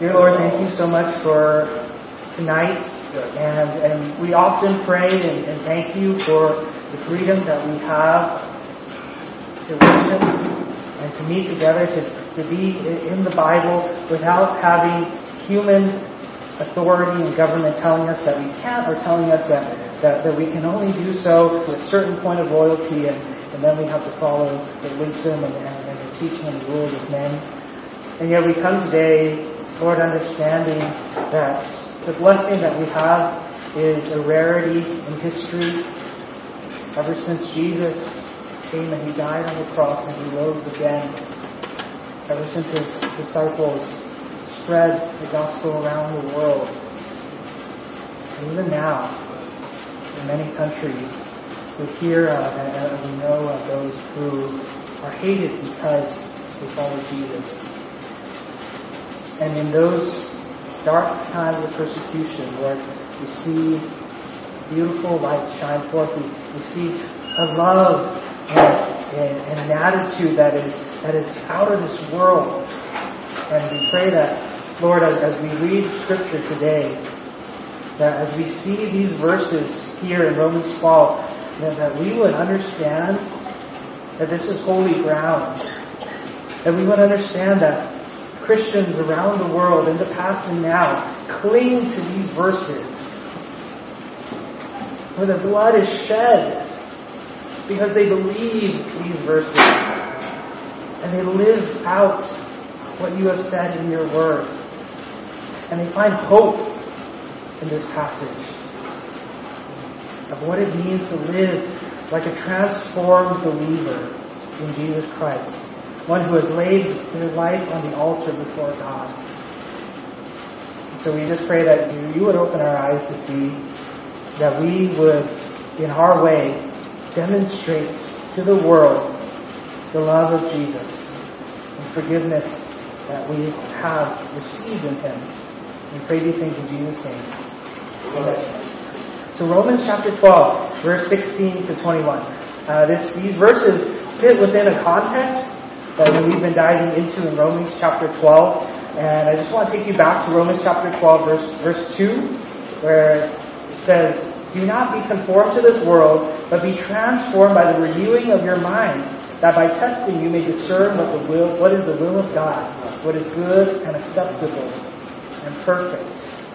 Dear Lord, thank you so much for tonight. And we often pray and thank you for the freedom that we have to worship and to meet together, to be in the Bible without having human authority and government telling us that we can't, or telling us that we can only do so to a certain point of loyalty, and then we have to follow the wisdom and the teaching and the rules of men. And yet we come today, Lord, understanding that the blessing that we have is a rarity in history. Ever since Jesus came and He died on the cross and He rose again, ever since His disciples spread the gospel around the world, and even now, in many countries, we hear and we know of those who are hated because they follow Jesus. And in those dark times of persecution, Lord, we see beautiful light shine forth. We see a love and an attitude that is out of this world. And we pray that, Lord, as we read Scripture today, that as we see these verses here in Romans 12, that we would understand that this is holy ground. That we would understand that Christians around the world, in the past and now, cling to these verses. Where the blood is shed because they believe these verses. And they live out what you have said in your word. And they find hope in this passage of what it means to live like a transformed believer in Jesus Christ. One who has laid their life on the altar before God. So we just pray that you would open our eyes to see that we would, in our way, demonstrate to the world the love of Jesus and forgiveness that we have received in Him. We pray these things in Jesus' name. Amen. So Romans chapter 12, verse 16 to 21. These verses fit within a context that we've been diving into in Romans chapter 12. And I just want to take you back to Romans chapter 12, verse 2, where it says, "Do not be conformed to this world, but be transformed by the renewing of your mind, that by testing you may discern what is the will of God, what is good and acceptable and perfect."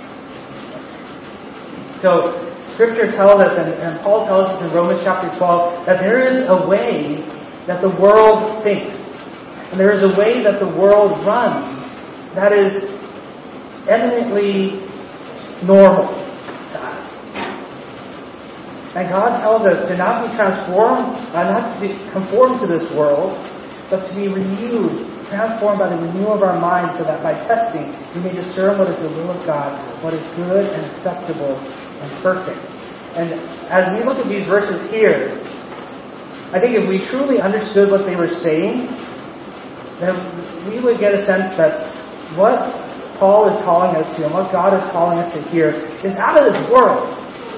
So Scripture tells us, and Paul tells us in Romans chapter 12, that there is a way that the world thinks. And there is a way that the world runs that is eminently normal to us. And God tells us to not be transformed, not to be conformed to this world, but to be renewed, transformed by the renewal of our mind, so that by testing we may discern what is the will of God, what is good and acceptable and perfect. And as we look at these verses here, I think if we truly understood what they were saying, then we would get a sense that what Paul is calling us to and what God is calling us to hear is out of this world.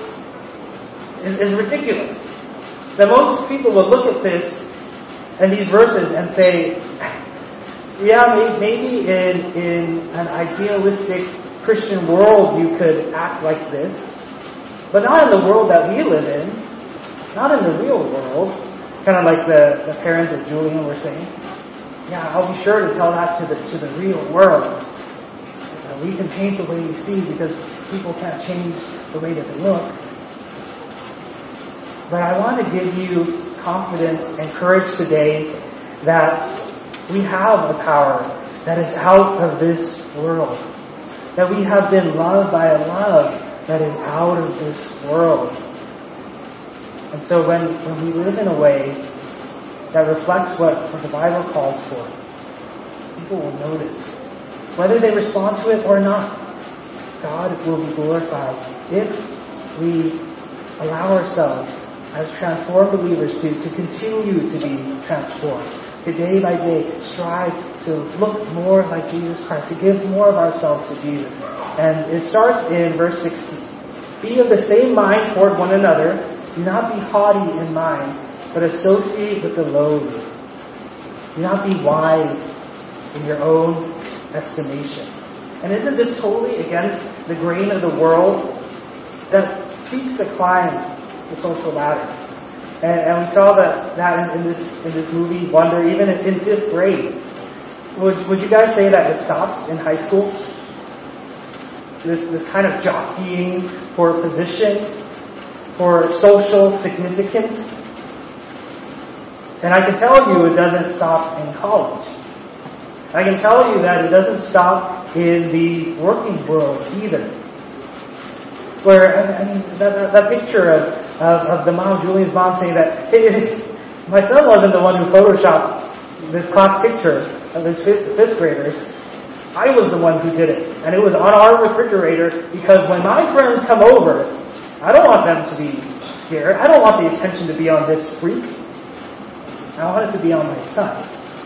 Is ridiculous. That most people will look at this and these verses and say, yeah, maybe in an idealistic Christian world you could act like this, but not in the world that we live in, not in the real world. Kind of like the parents of Julian were saying. Yeah, I'll be sure to tell that to the real world. We can change the way we see because people can't change the way that they look. But I want to give you confidence and courage today that we have a power that is out of this world. That we have been loved by a love that is out of this world. And so when we live in a way that reflects what the Bible calls for, people will notice. Whether they respond to it or not, God will be glorified if we allow ourselves as transformed believers to continue to be transformed. To day by day strive to look more like Jesus Christ, to give more of ourselves to Jesus. And it starts in verse 16. Be of the same mind toward one another. Do not be haughty in mind, but associate with the lowly. Do not be wise in your own estimation. And isn't this totally against the grain of the world that seeks to climb the social ladder? And we saw that in this movie, Wonder, even in 5th grade. Would you guys say that it stops in high school? This kind of jockeying for position, for social significance. And I can tell you it doesn't stop in college. I can tell you that it doesn't stop in the working world either. Where, I mean, that picture of the mom, Julian's mom, saying that, hey, my son wasn't the one who photoshopped this class picture of his fifth graders. I was the one who did it. And it was on our refrigerator because when my friends come over, I don't want them to be scared. I don't want the attention to be on this freak. I want it to be on my son.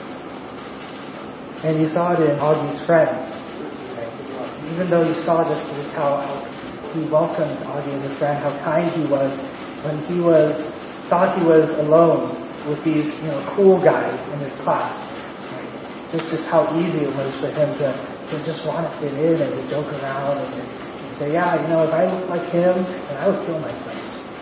And you saw it in Augie's friend. Even though you saw just how he welcomed Augie as a friend, how kind he was when he thought he was alone with these cool guys in his class. This is how easy it was for him to just want to fit in and to joke around and say, yeah, if I looked like him, then I would kill myself.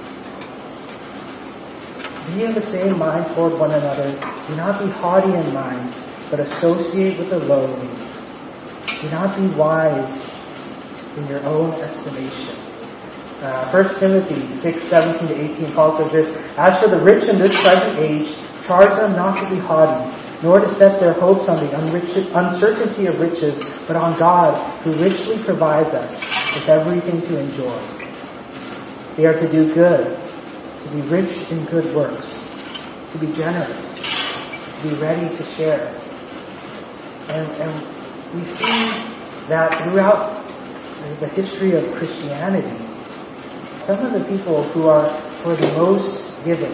Be of the same mind toward one another. Do not be haughty in mind, but associate with the lowly. Do not be wise in your own estimation. 1 Timothy 6:17-18, Paul says this, as for the rich in this present age, charge them not to be haughty, nor to set their hopes on the uncertainty of riches, but on God, who richly provides us with everything to enjoy. They are to do good, to be rich in good works, to be generous, to be ready to share. And we see that throughout the history of Christianity, some of the people who are the most giving,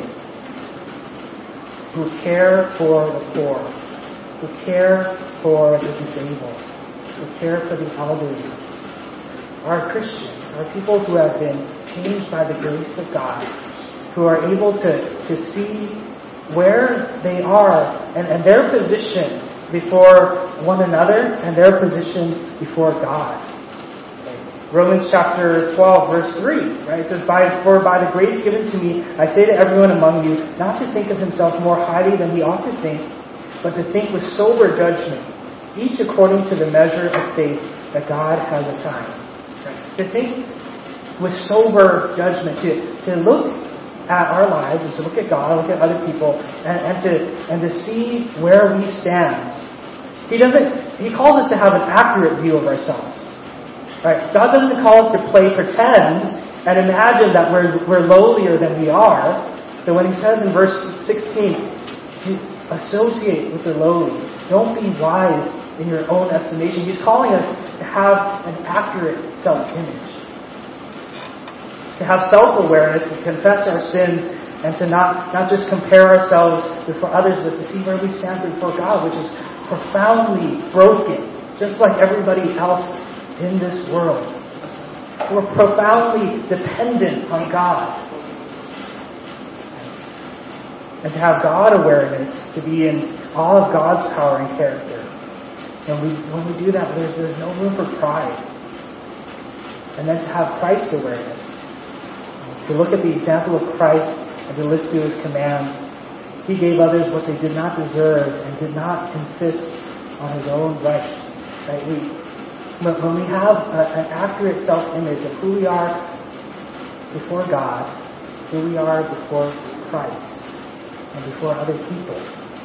who care for the poor, who care for the disabled, who care for the elderly, are Christians, are people who have been changed by the grace of God, who are able to see where they are and their position before one another and their position before God. Romans chapter 12, verse 3, right? It says, For by the grace given to me, I say to everyone among you, not to think of himself more highly than he ought to think, but to think with sober judgment, each according to the measure of faith that God has assigned. Right? To think with sober judgment, to look at our lives, and to look at God, look at other people, and to see where we stand. He calls us to have an accurate view of ourselves. Right? God doesn't call us to play pretend and imagine that we're lowlier than we are. So when he says in verse 16, to associate with the lowly, don't be wise in your own estimation. He's calling us to have an accurate self-image. To have self-awareness, to confess our sins, and to not just compare ourselves before others, but to see where we stand before God, which is profoundly broken, just like everybody else in this world. We're profoundly dependent on God. And to have God awareness, to be in awe of God's power and character. And when we do that, there's no room for pride. And then to have Christ awareness. To look at the example of Christ and to listen to his commands. He gave others what they did not deserve and did not insist on his own rights. Right? When we have an accurate self-image of who we are before God, who we are before Christ, and before other people,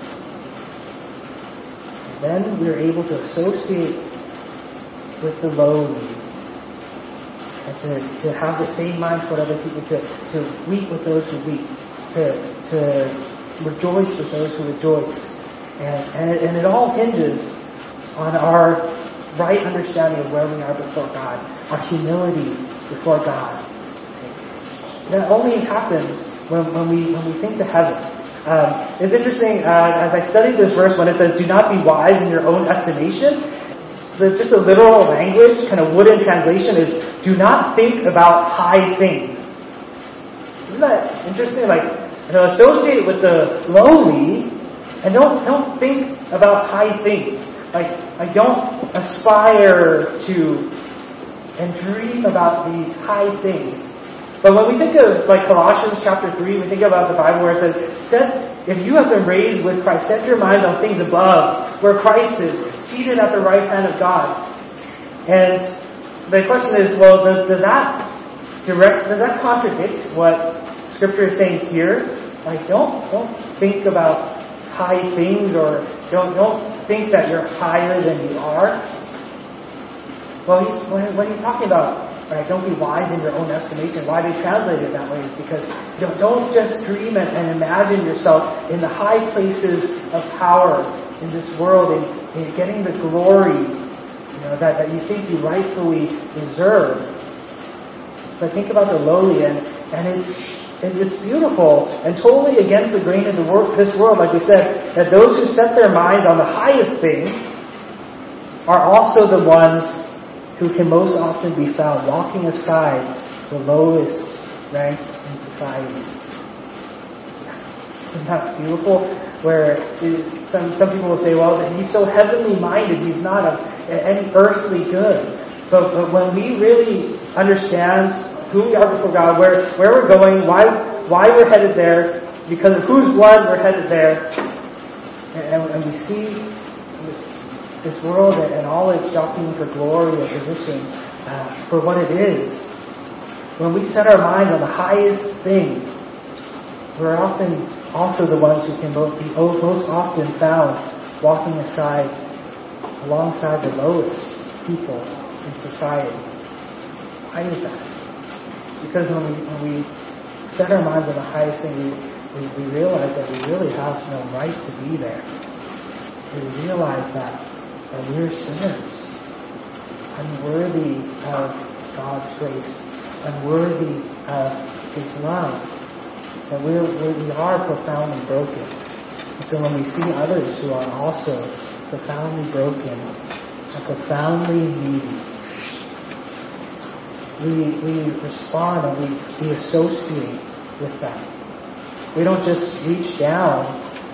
and then we're able to associate with the lowly, and to have the same mind toward other people, to weep with those who weep, to rejoice with those who rejoice. And it all hinges on our right understanding of where we are before God, our humility before God. That only happens when we think to heaven. It's interesting, as I studied this verse, when it says, do not be wise in your own estimation, just a literal language, kind of wooden translation is, do not think about high things. Isn't that interesting? Like, associate with the lowly, and don't think about high things. I don't aspire to and dream about these high things. But when we think of like Colossians chapter 3, we think about the Bible where it says, if you have been raised with Christ, set your mind on things above, where Christ is, seated at the right hand of God. And the question is, well, does that contradict what Scripture is saying here? Like, don't think about high things, or don't think that you're higher than you are. Well, what he's talking about, right? Don't be wise in your own estimation. Why they translate it that way is because don't just dream and imagine yourself in the high places of power in this world and getting the glory, that you think you rightfully deserve. But think about the lowly, and it's beautiful and totally against the grain of this world, like we said, that those who set their minds on the highest thing are also the ones who can most often be found walking aside the lowest ranks in society. Isn't that beautiful? Where some people will say, well, he's so heavenly minded, he's not of any earthly good. But when we really understand who we are before God, where we're going, why we're headed there, because of whose blood we're headed there, and we see this world and all its jockeying for glory and position for what it is, when we set our mind on the highest thing, we're often also the ones who can be most often found walking alongside the lowest people in society. Why is that? Because when we set our minds on the highest thing, we realize that we really have no right to be there. We realize that we're sinners, unworthy of God's grace, unworthy of His love, that we are profoundly broken. And so when we see others who are also profoundly broken and profoundly needy, we respond and we associate with them. We don't just reach down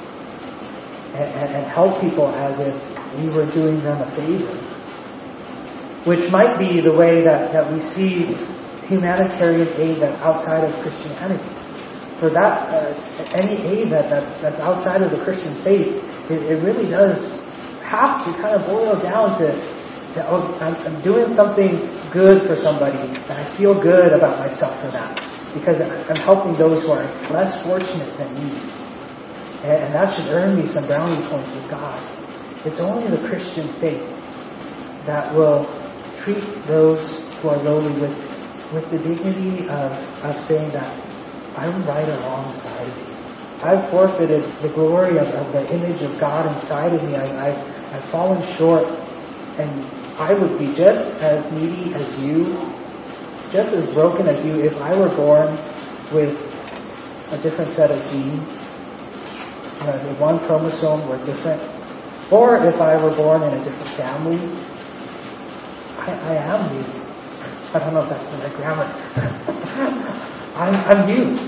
and help people as if we were doing them a favor, which might be the way that we see humanitarian aid that's outside of Christianity. For that, any aid that's outside of the Christian faith, it really does have to kind of boil down to I'm doing something good for somebody, and I feel good about myself for that, because I'm helping those who are less fortunate than me. And that should earn me some brownie points with God. It's only the Christian faith that will treat those who are lowly with the dignity of saying that I'm right alongside of you. I've forfeited the glory of the image of God inside of me. I've fallen short, and I would be just as needy as you, just as broken as you if I were born with a different set of genes. The one chromosome were different. Or if I were born in a different family. I am you. I don't know if that's the right grammar. I'm you.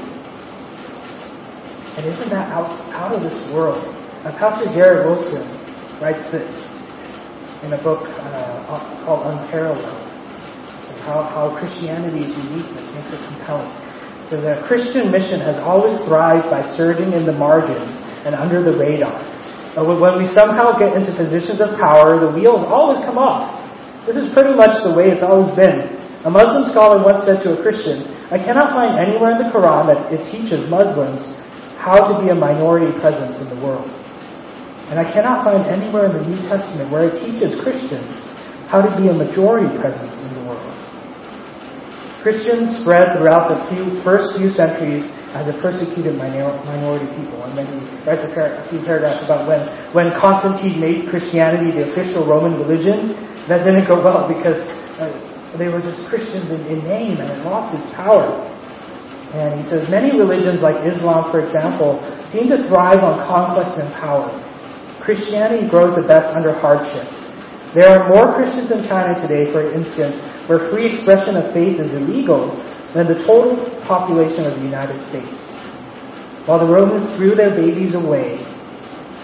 And isn't that out of this world? Pastor Jared Wilson writes this in a book called Unparalleled. So how Christianity's uniqueness makes it compelling. So the Christian mission has always thrived by serving in the margins and under the radar. But when we somehow get into positions of power, the wheels always come off. This is pretty much the way it's always been. A Muslim scholar once said to a Christian, I cannot find anywhere in the Quran that it teaches Muslims how to be a minority presence in the world. And I cannot find anywhere in the New Testament where it teaches Christians how to be a majority presence in the world. Christians spread throughout the first few centuries as a persecuted minority people. And then he writes a few paragraphs about when Constantine made Christianity the official Roman religion, that didn't go well because they were just Christians in name, and it lost its power. And he says, many religions like Islam, for example, seem to thrive on conquest and power. Christianity grows the best under hardship. There are more Christians in China today, for instance, where free expression of faith is illegal, than the total population of the United States. While the Romans threw their babies away,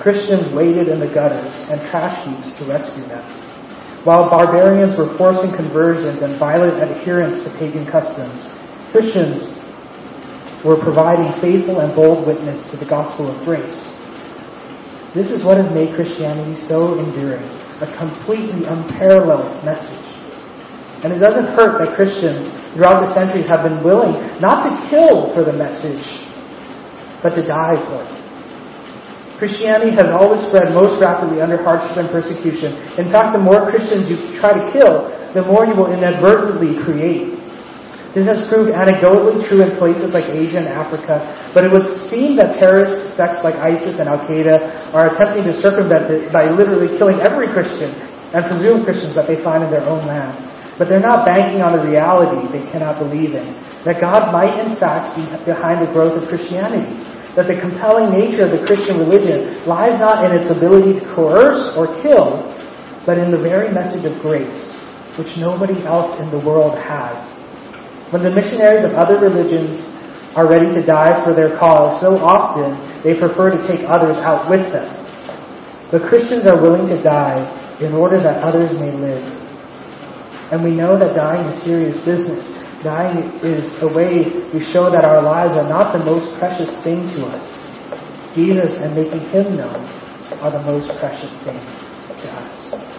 Christians waited in the gutters and trash heaps to rescue them. While barbarians were forcing conversions and violent adherence to pagan customs, Christians were providing faithful and bold witness to the gospel of grace. This is what has made Christianity so enduring, a completely unparalleled message. And it doesn't hurt that Christians throughout the centuries have been willing not to kill for the message, but to die for it. Christianity has always spread most rapidly under hardship and persecution. In fact, the more Christians you try to kill, the more you will inadvertently create. This has proved anecdotally true in places like Asia and Africa, but it would seem that terrorist sects like ISIS and Al-Qaeda are attempting to circumvent it by literally killing every Christian and presumed Christians that they find in their own land. But they're not banking on the reality they cannot believe in, that God might in fact be behind the growth of Christianity, that the compelling nature of the Christian religion lies not in its ability to coerce or kill, but in the very message of grace, which nobody else in the world has. When the missionaries of other religions are ready to die for their cause, so often they prefer to take others out with them. But Christians are willing to die in order that others may live. And we know that dying is serious business. Dying is a way we show that our lives are not the most precious thing to us. Jesus and making Him known are the most precious thing to us.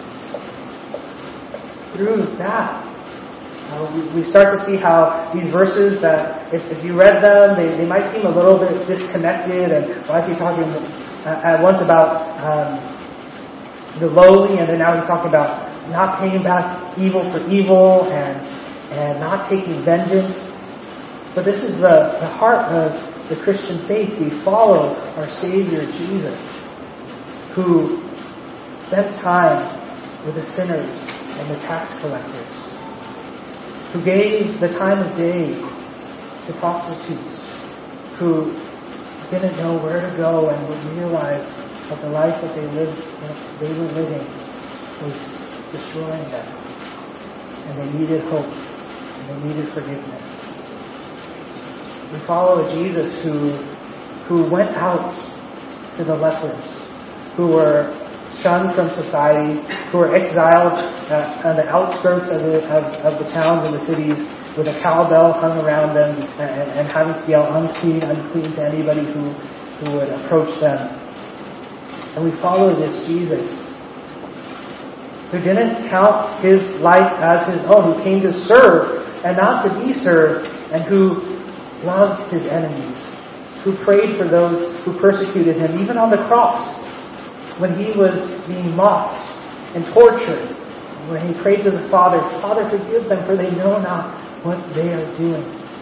Through that, we start to see how these verses that, if you read them, they might seem a little bit disconnected. And why is he talking at once about the lowly, and then now he's talking about not paying back evil for evil and not taking vengeance. But this is the heart of the Christian faith. We follow our Savior Jesus, who spent time with the sinners and the tax collectors, who gave the time of day to prostitutes, who didn't know where to go and would realize that the life that they were living was destroying them. And they needed hope, and they needed forgiveness. We follow a Jesus who went out to the lepers, who were shunned from society, who were exiled on the outskirts of the towns and the cities, with a cowbell hung around them and having to yell unclean, unclean to anybody who would approach them. And we follow this Jesus, who didn't count His life as His own, who came to serve and not to be served, and who loved His enemies, who prayed for those who persecuted Him, even on the cross, when He was being mocked and tortured, when He prayed to the Father, Father, forgive them, for they know not what they are doing.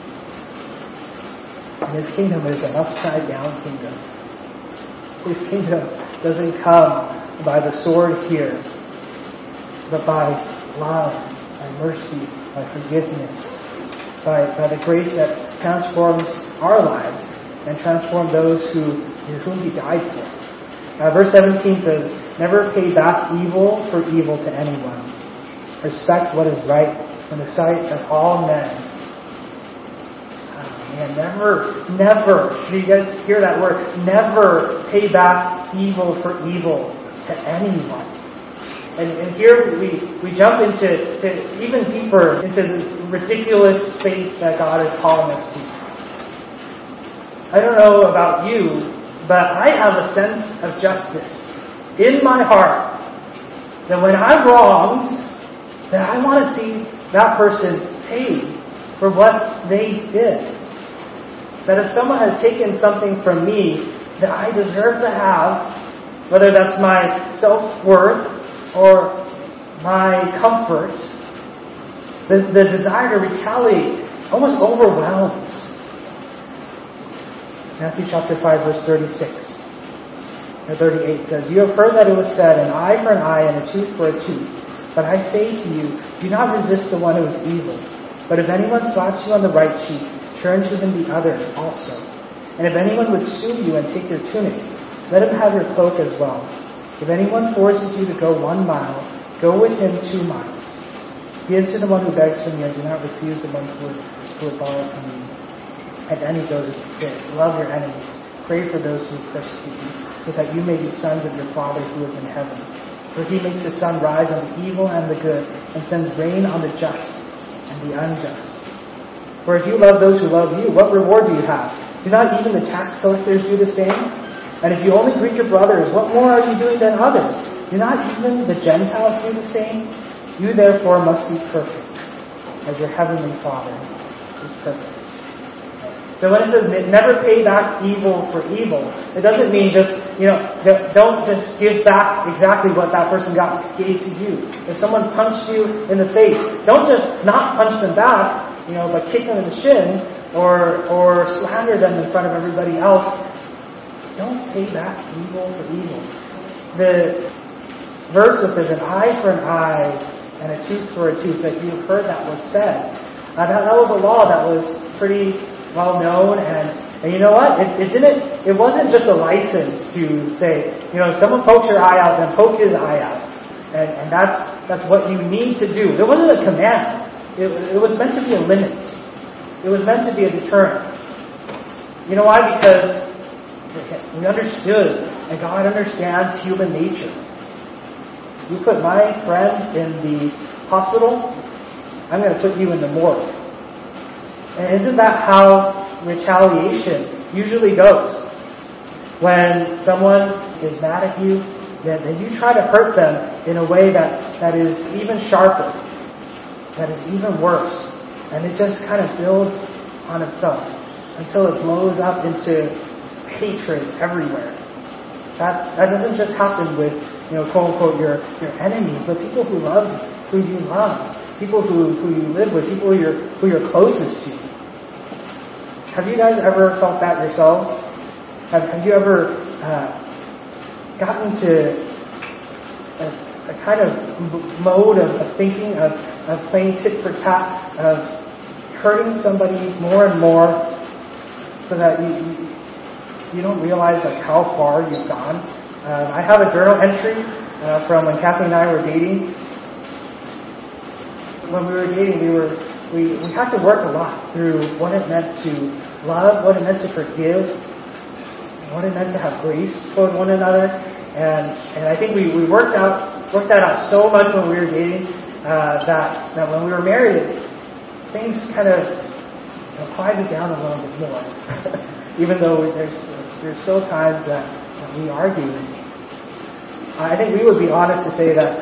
And His kingdom is an upside-down kingdom. His kingdom doesn't come by the sword here, but by love, by mercy, by forgiveness, by the grace that transforms our lives and transforms those whom He died for. Verse 17 says, "Never pay back evil for evil to anyone. Respect what is right in the sight of all men." Never. Do you guys hear that word? Never pay back evil for evil to anyone. And here we jump into even deeper into this ridiculous faith that God is calling us to. I don't know about you, but I have a sense of justice in my heart that when I'm wronged, that I want to see that person paid for what they did. That if someone has taken something from me that I deserve to have, whether that's my self-worth or my comfort, the desire to retaliate almost overwhelms. Matthew chapter 5, verse 36 or 38 says, "You have heard that it was said, an eye for an eye and a tooth for a tooth. But I say to you, do not resist the one who is evil. But if anyone slaps you on the right cheek, turn to him the other also. And if anyone would sue you and take your tunic, let him have your cloak as well. If anyone forces you to go 1 mile, go with him 2 miles. Give to the one who begs from you, and do not refuse the one who would borrow from you." And then he goes and says, "Love your enemies. Pray for those who persecute you." so that you may be sons of your Father who is in heaven. For he makes the sun rise on the evil and the good, and sends rain on the just and the unjust. For if you love those who love you, what reward do you have? Do not even the tax collectors do the same? And if you only greet your brothers, what more are you doing than others? Do not even the Gentiles do the same? You therefore must be perfect, as your heavenly Father is perfect. So when it says never pay back evil for evil, it doesn't mean just, don't just give back exactly what that person gave to you. If someone punched you in the face, don't just not punch them back, but kick them in the shin or slander them in front of everybody else. Don't pay back evil for evil. The verse that there's an eye for an eye and a tooth for a tooth, that you've heard that was said. That was a law that was pretty well known, and you know what? It wasn't just a license to say, if someone pokes your eye out, then poke his eye out, and that's what you need to do. It wasn't a command. It was meant to be a limit. It was meant to be a deterrent. You know why? Because we understood, and God understands human nature. You put my friend in the hospital, I'm going to put you in the morgue. And isn't that how retaliation usually goes? When someone is mad at you, then you try to hurt them in a way that is even sharper, that is even worse. And it just kind of builds on itself until it blows up into hatred everywhere. That doesn't just happen with, quote unquote, your enemies, but people who love you, who you love, people who you live with, people who you're closest to. Have you guys ever felt that yourselves? Have you ever gotten to a kind of mode of thinking, of playing tit for tat, of hurting somebody more and more, so that you don't realize how far you've gone? I have a journal entry from when Kathy and I were dating. When we were dating, we had to work a lot through what it meant to love, what it meant to forgive, what it meant to have grace toward one another, and I think we worked that out so much when we were dating that when we were married, things kind of quieted down a little bit more. Even though there's still times that we argue. I think we would be honest to say that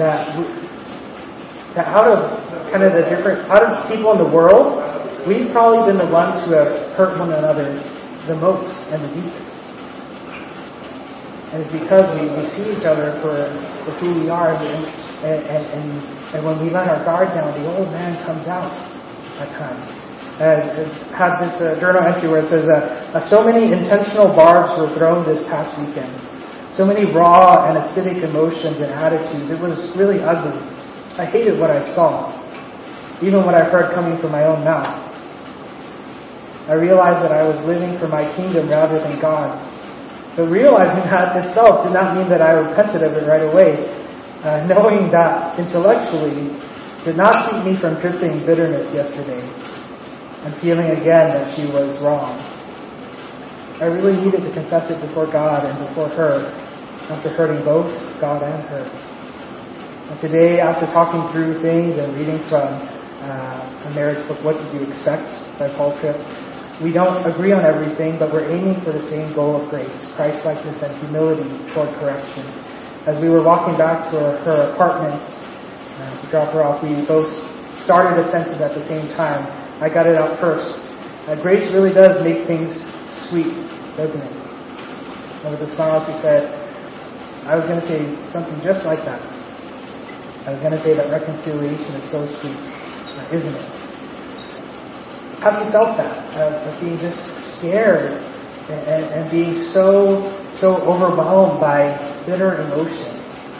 out of people in the world, we've probably been the ones who have hurt one another the most and the deepest. And it's because we see each other for who we are, and when we let our guard down, the old man comes out at times. I had this journal entry where it says so many intentional barbs were thrown this past weekend. So many raw and acidic emotions and attitudes. It was really ugly. I hated what I saw, even what I heard coming from my own mouth. I realized that I was living for my kingdom rather than God's. But realizing that itself did not mean that I repented of it right away. Knowing that intellectually did not keep me from dripping bitterness yesterday and feeling again that she was wrong. I really needed to confess it before God and before her, after hurting both God and her. And today, after talking through things and reading from a marriage book, What Did You Expect by Paul Tripp, we don't agree on everything, but we're aiming for the same goal of grace, Christ-likeness and humility toward correction. As we were walking back to her apartment to drop her off, we both started a sentence at the same time. I got it out first. Grace really does make things sweet, doesn't it? And with a smile, she said, I was going to say something just like that. I was going to say that reconciliation is so sweet, isn't it? Have you felt that? Of being just scared and being so overwhelmed by bitter emotions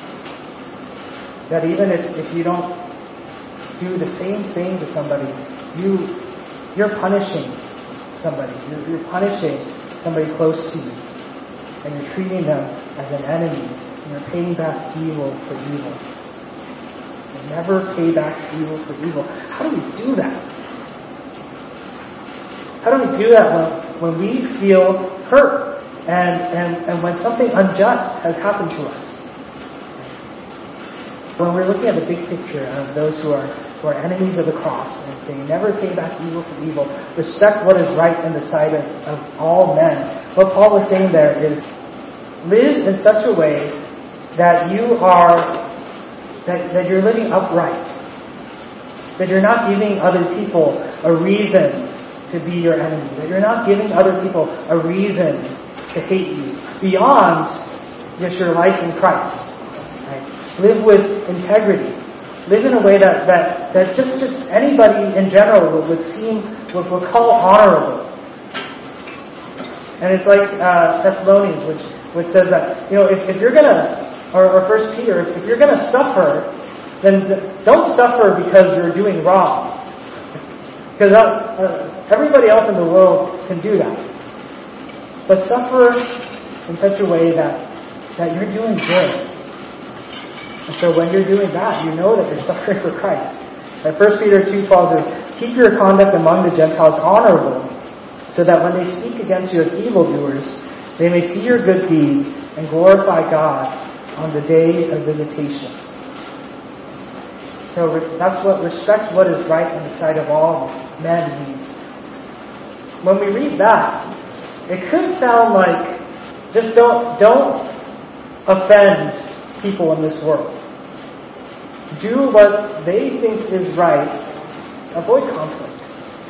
that even if you don't do the same thing to somebody, you're punishing somebody. You're punishing somebody close to you, and you're treating them as an enemy, and you're paying back evil for evil. And never pay back evil for evil. How do we do that? How do we do that when we feel hurt? and when something unjust has happened to us. When we're looking at the big picture of those who are enemies of the cross and saying, never pay back evil for evil, respect what is right in the sight of all men. What Paul was saying there is, live in such a way that that you're living upright. That you're not giving other people a reason to be your enemy. That you're not giving other people a reason to hate you beyond just your life in Christ. Right? Live with integrity. Live in a way that just anybody in general would call honorable. And it's like Thessalonians, which says that, if you're gonna, or 1 Peter, if you're gonna suffer, then don't suffer because you're doing wrong. Because everybody else in the world can do that. But suffer in such a way that you're doing good. And so when you're doing that, you know that you're suffering for Christ. And 1 Peter 2:12 says, keep your conduct among the Gentiles honorable, so that when they speak against you as evildoers, they may see your good deeds and glorify God on the day of visitation. So that's what respect what is right in the sight of all men means. When we read that, it could sound like just don't offend people in this world. Do what they think is right. Avoid conflict.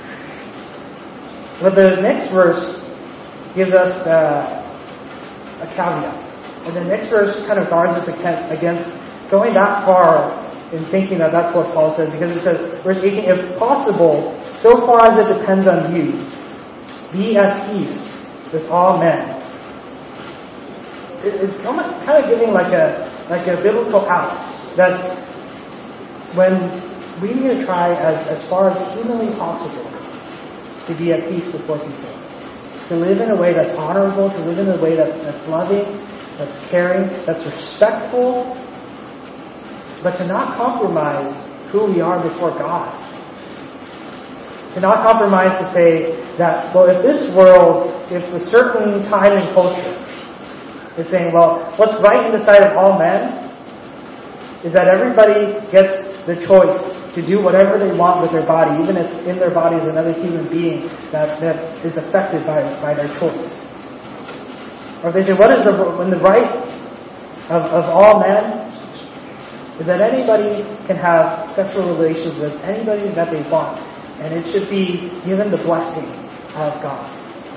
But the next verse gives us a caveat. And the next verse kind of guards us against going that far in thinking that that's what Paul says. Because it says, verse 18, if possible, so far as it depends on you, be at peace with all men. It's kind of giving like a biblical out. That when we need to try as far as humanly possible to be at peace before people. To live in a way that's honorable, to live in a way that's loving, that's caring, that's respectful, but to not compromise who we are before God. To not compromise to say that, well, if this world, if a certain time and culture is saying, well, what's right in the sight of all men is that everybody gets the choice to do whatever they want with their body, even if in their body is another human being that is affected by their choice. Or they say, when the right of all men is that anybody can have sexual relations with anybody that they want, and it should be given the blessing of God.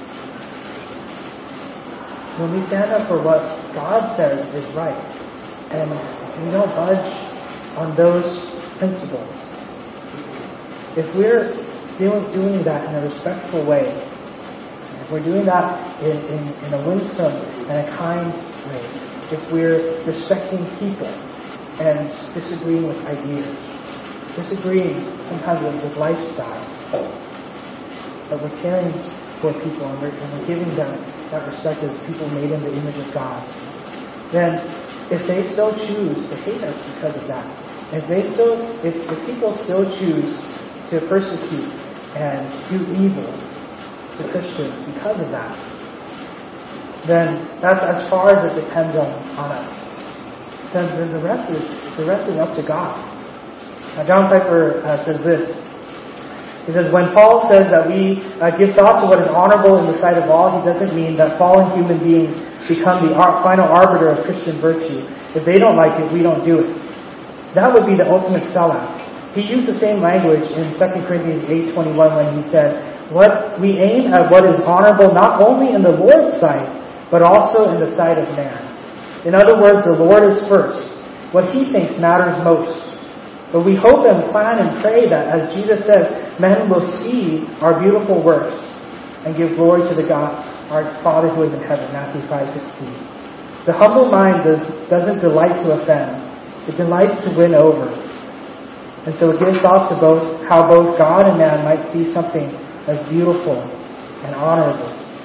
When we stand up for what God says is right, and we don't budge on those principles, if we're doing that in a respectful way, if we're doing that in a winsome and a kind way, if we're respecting people and disagreeing with ideas, disagreeing sometimes with lifestyle, but we're caring for people and we're giving them that respect as people made in the image of God, then if they still choose to hate us because of that, if people still choose to persecute and do evil to Christians because of that, then that's as far as it depends on us. Then the rest is up to God. John Piper says this. He says, when Paul says that we give thought to what is honorable in the sight of all, he doesn't mean that fallen human beings become the final arbiter of Christian virtue. If they don't like it, we don't do it. That would be the ultimate sellout. He used the same language in 2 Corinthians 8:21 when he said, we aim at what is honorable not only in the Lord's sight, but also in the sight of man. In other words, the Lord is first. What He thinks matters most. But we hope and plan and pray that, as Jesus says, men will see our beautiful works and give glory to the God, our Father who is in heaven, Matthew 5:16. The humble mind doesn't delight to offend. It delights to win over. And so it gives thought to how both God and man might see something as beautiful and honorable.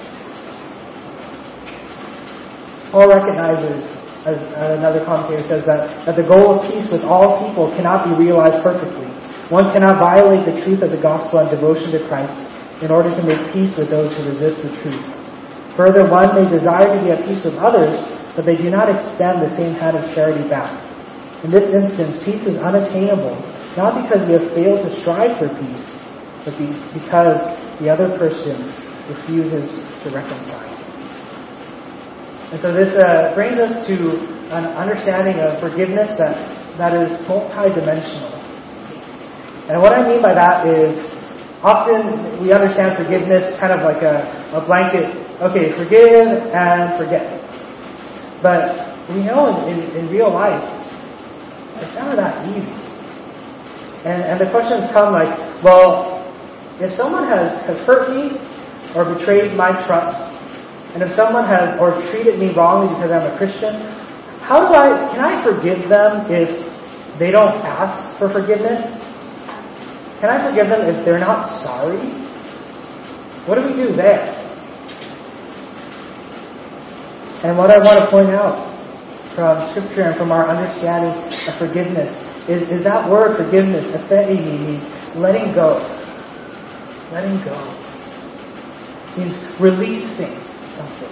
Paul recognizes, as another commentator says, that the goal of peace with all people cannot be realized perfectly. One cannot violate the truth of the gospel and devotion to Christ in order to make peace with those who resist the truth. Further, one may desire to be at peace with others, but they do not extend the same hand of charity back. In this instance, peace is unattainable, not because we have failed to strive for peace, but because the other person refuses to reconcile. And so this brings us to an understanding of forgiveness that is multidimensional. And what I mean by that is, often we understand forgiveness kind of like a blanket, okay, forgive and forget. But we know in real life, it's never that easy. And the questions come like, well, if someone has hurt me or betrayed my trust, and if someone has or treated me wrongly because I'm a Christian, can I forgive them if they don't ask for forgiveness? Can I forgive them if they're not sorry? What do we do there? And what I want to point out from Scripture and from our understanding of forgiveness is that word forgiveness, apheimi, means letting go. Letting go. Means releasing something.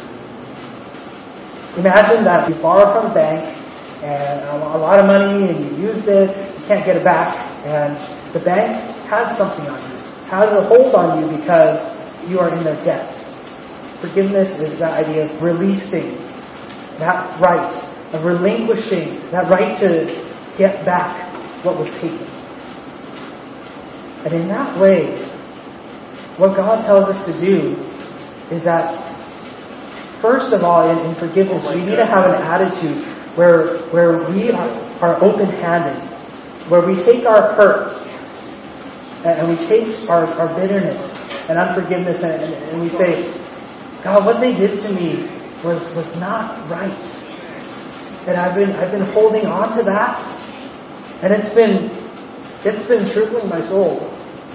Imagine that you borrow from a bank and a lot of money and you used it, you can't get it back, and the bank has something on you, has a hold on you because you are in their debt. Forgiveness is that idea of releasing that right, of relinquishing that right to get back what was taken. And in that way, what God tells us to do is that, first of all, in forgiveness, we need to have an attitude where we are open-handed, where we take our hurt and we take our bitterness and unforgiveness and we say, God, what they did to me was not right. And I've been holding on to that, and it's been troubling my soul.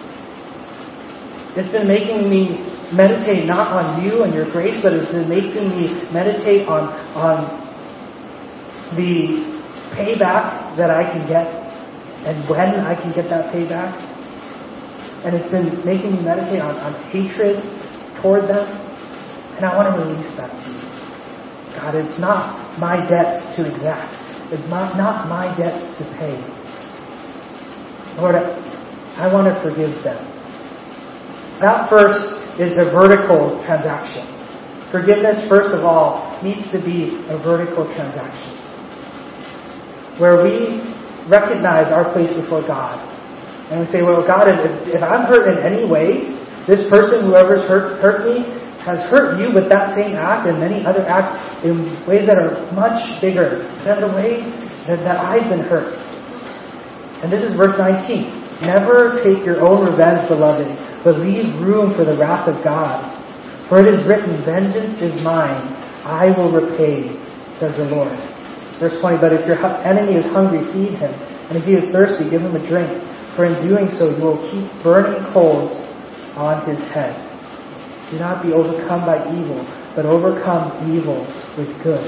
It's been making me meditate not on you and your grace, but it's been making me meditate on the payback that I can get and when I can get that payback. And it's been making me meditate on hatred toward them. And I want to release that to you. God, it's not my debt to exact. It's not my debt to pay. Lord, I want to forgive them. That first is a vertical transaction. Forgiveness, first of all, needs to be a vertical transaction, where we recognize our place before God. And we say, well, God, if I'm hurt in any way, this person, whoever's hurt me, has hurt you with that same act and many other acts in ways that are much bigger than the ways that I've been hurt. And this is verse 19. Never take your own revenge, beloved, but leave room for the wrath of God. For it is written, vengeance is mine, I will repay, says the Lord. Verse 20, but if your enemy is hungry, feed him, and if he is thirsty, give him a drink, for in doing so you will keep burning coals on his head. Do not be overcome by evil, but overcome evil with good.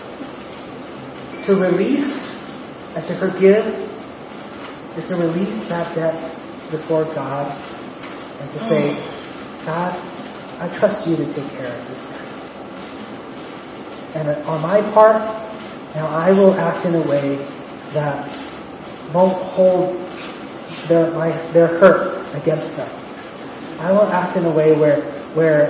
To release and to forgive is to release that debt before God and to say, God, I trust you to take care of this debt. And on my part, now I will act in a way that won't hold their hurt against them. I will act in a way where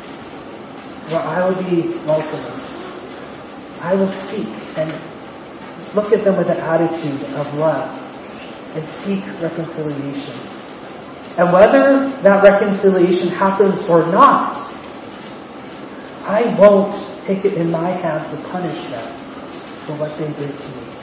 I will be welcoming. I will seek and look at them with an attitude of love and seek reconciliation. And whether that reconciliation happens or not, I won't take it in my hands to punish them for what they did to me.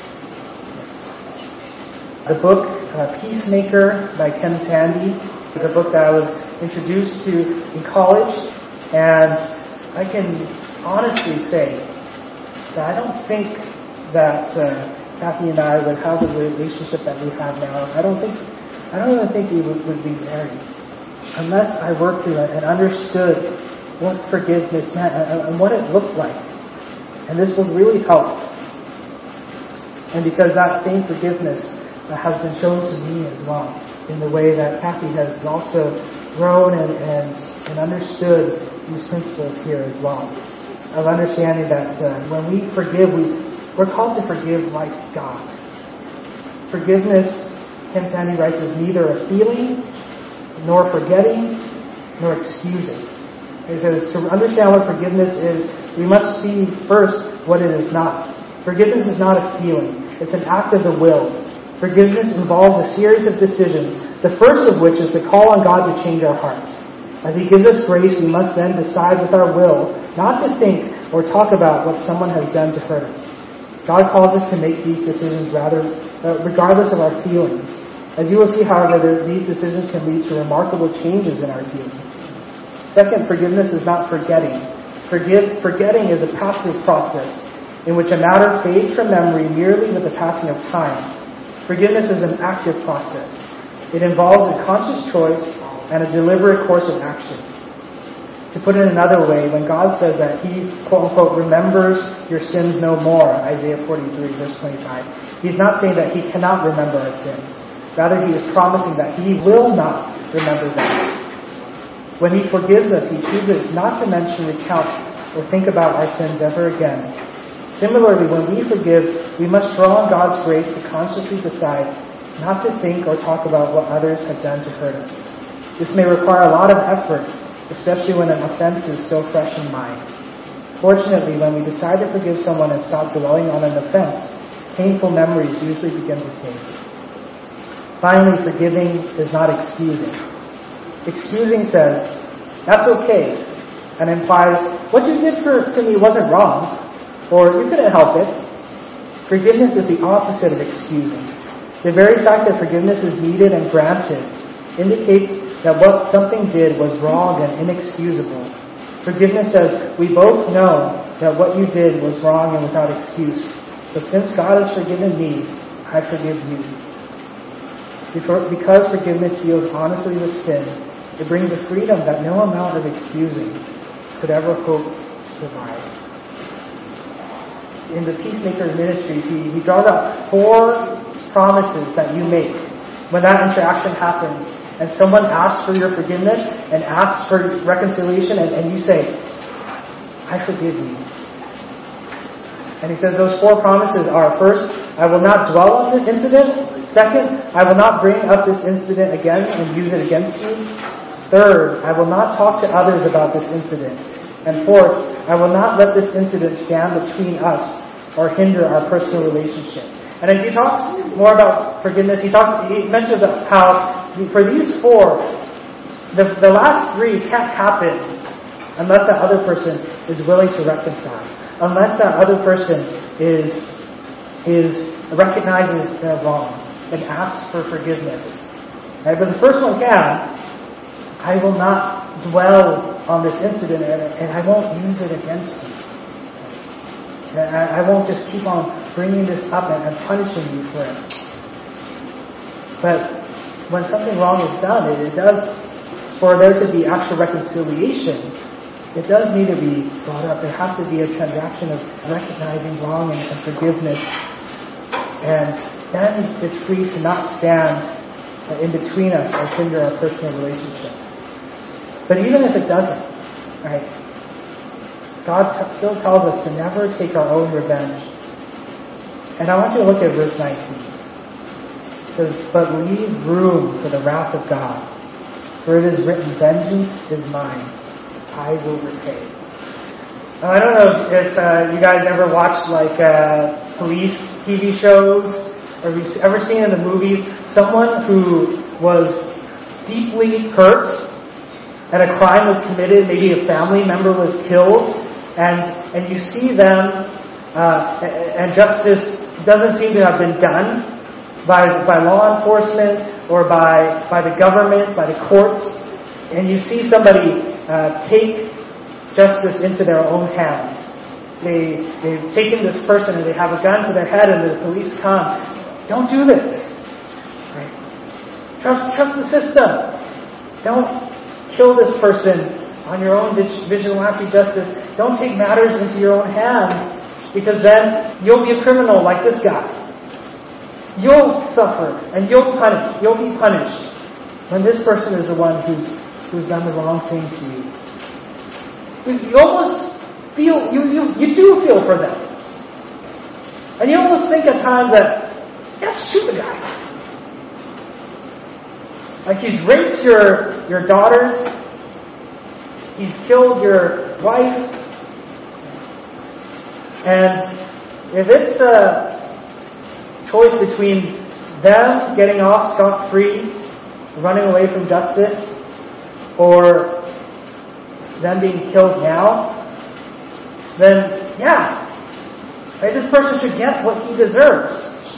The book Peacemaker by Ken Sande is a book that I was introduced to in college, and I can honestly say that I don't think that Kathy and I would have the relationship that we have now. I don't even think we would be married unless I worked through it and understood what forgiveness meant and what it looked like. And this would really help. And because that same forgiveness has been shown to me as well, in the way that Kathy has also grown and understood these principles here as well. Of understanding that when we forgive, we're called to forgive like God. Forgiveness, Ken Sande writes, is neither a feeling, nor forgetting, nor excusing. He says to understand what forgiveness is, we must see first what it is not. Forgiveness is not a feeling. It's an act of the will. Forgiveness involves a series of decisions, the first of which is to call on God to change our hearts. As He gives us grace, we must then decide with our will not to think or talk about what someone has done to hurt us. God calls us to make these decisions regardless of our feelings. As you will see, however, these decisions can lead to remarkable changes in our feelings. Second, forgiveness is not forgetting. Forgetting is a passive process in which a matter fades from memory merely with the passing of time. Forgiveness is an active process. It involves a conscious choice and a deliberate course of action. To put it another way, when God says that He, quote-unquote, remembers your sins no more, Isaiah 43, verse 25, He's not saying that He cannot remember our sins. Rather, He is promising that He will not remember them. When He forgives us, He chooses not to mention, recount, or think about our sins ever again. Similarly, when we forgive, we must draw on God's grace to consciously decide not to think or talk about what others have done to hurt us. This may require a lot of effort, especially when an offense is so fresh in mind. Fortunately, when we decide to forgive someone and stop dwelling on an offense, painful memories usually begin to fade. Finally, forgiving is not excusing. Excusing says, that's okay, and implies, what you did to me wasn't wrong, or you couldn't help it. Forgiveness is the opposite of excusing. The very fact that forgiveness is needed and granted indicates that what something did was wrong and inexcusable. Forgiveness says, we both know that what you did was wrong and without excuse. But since God has forgiven me, I forgive you. Because forgiveness deals honestly with sin, it brings a freedom that no amount of excusing could ever hope to provide. In the Peacemaker Ministries, he draws out 4 promises that you make when that interaction happens. And someone asks for your forgiveness and asks for reconciliation, and you say, I forgive you. And he says those 4 promises are, first, I will not dwell on this incident. Second, I will not bring up this incident again and use it against you. Third, I will not talk to others about this incident. And fourth, I will not let this incident stand between us or hinder our personal relationship. And as he talks more about forgiveness, he mentions how for these 4, the last 3 can't happen unless that other person is willing to reconcile, unless that other person recognizes their wrong and asks for forgiveness. Right? But the first one can. I will not dwell on this incident and I won't use it against you. I won't just keep on bringing this up and punishing you for it. But when something wrong is done, it does, for there to be actual reconciliation, it does need to be brought up. There has to be a transaction of recognizing wrong and forgiveness. And then it's free to not stand in between us or hinder our personal relationship. But even if it doesn't, right, God still tells us to never take our own revenge. And I want you to look at verse 19. It says, but leave room for the wrath of God. For it is written, vengeance is mine, I will repay. Now, I don't know if you guys ever watched police TV shows, or you've ever seen in the movies someone who was deeply hurt and a crime was committed, maybe a family member was killed, and you see them, and justice doesn't seem to have been done by law enforcement or by the government, by the courts, and you see somebody take justice into their own hands. They've taken this person and they have a gun to their head and the police come. Don't do this. Right? Trust the system. Don't kill this person on your own vigilante justice. Don't take matters into your own hands, because then you'll be a criminal like this guy. You'll suffer and you'll be punished when this person is the one who's done the wrong thing to you. you almost feel, you do feel for them. And you almost think at times that, yeah, shoot the guy. Like he's raped your daughters. He's killed your wife. And if it's a choice between them getting off scot-free, running away from justice, or them being killed now, then yeah, right, this person should get what he deserves.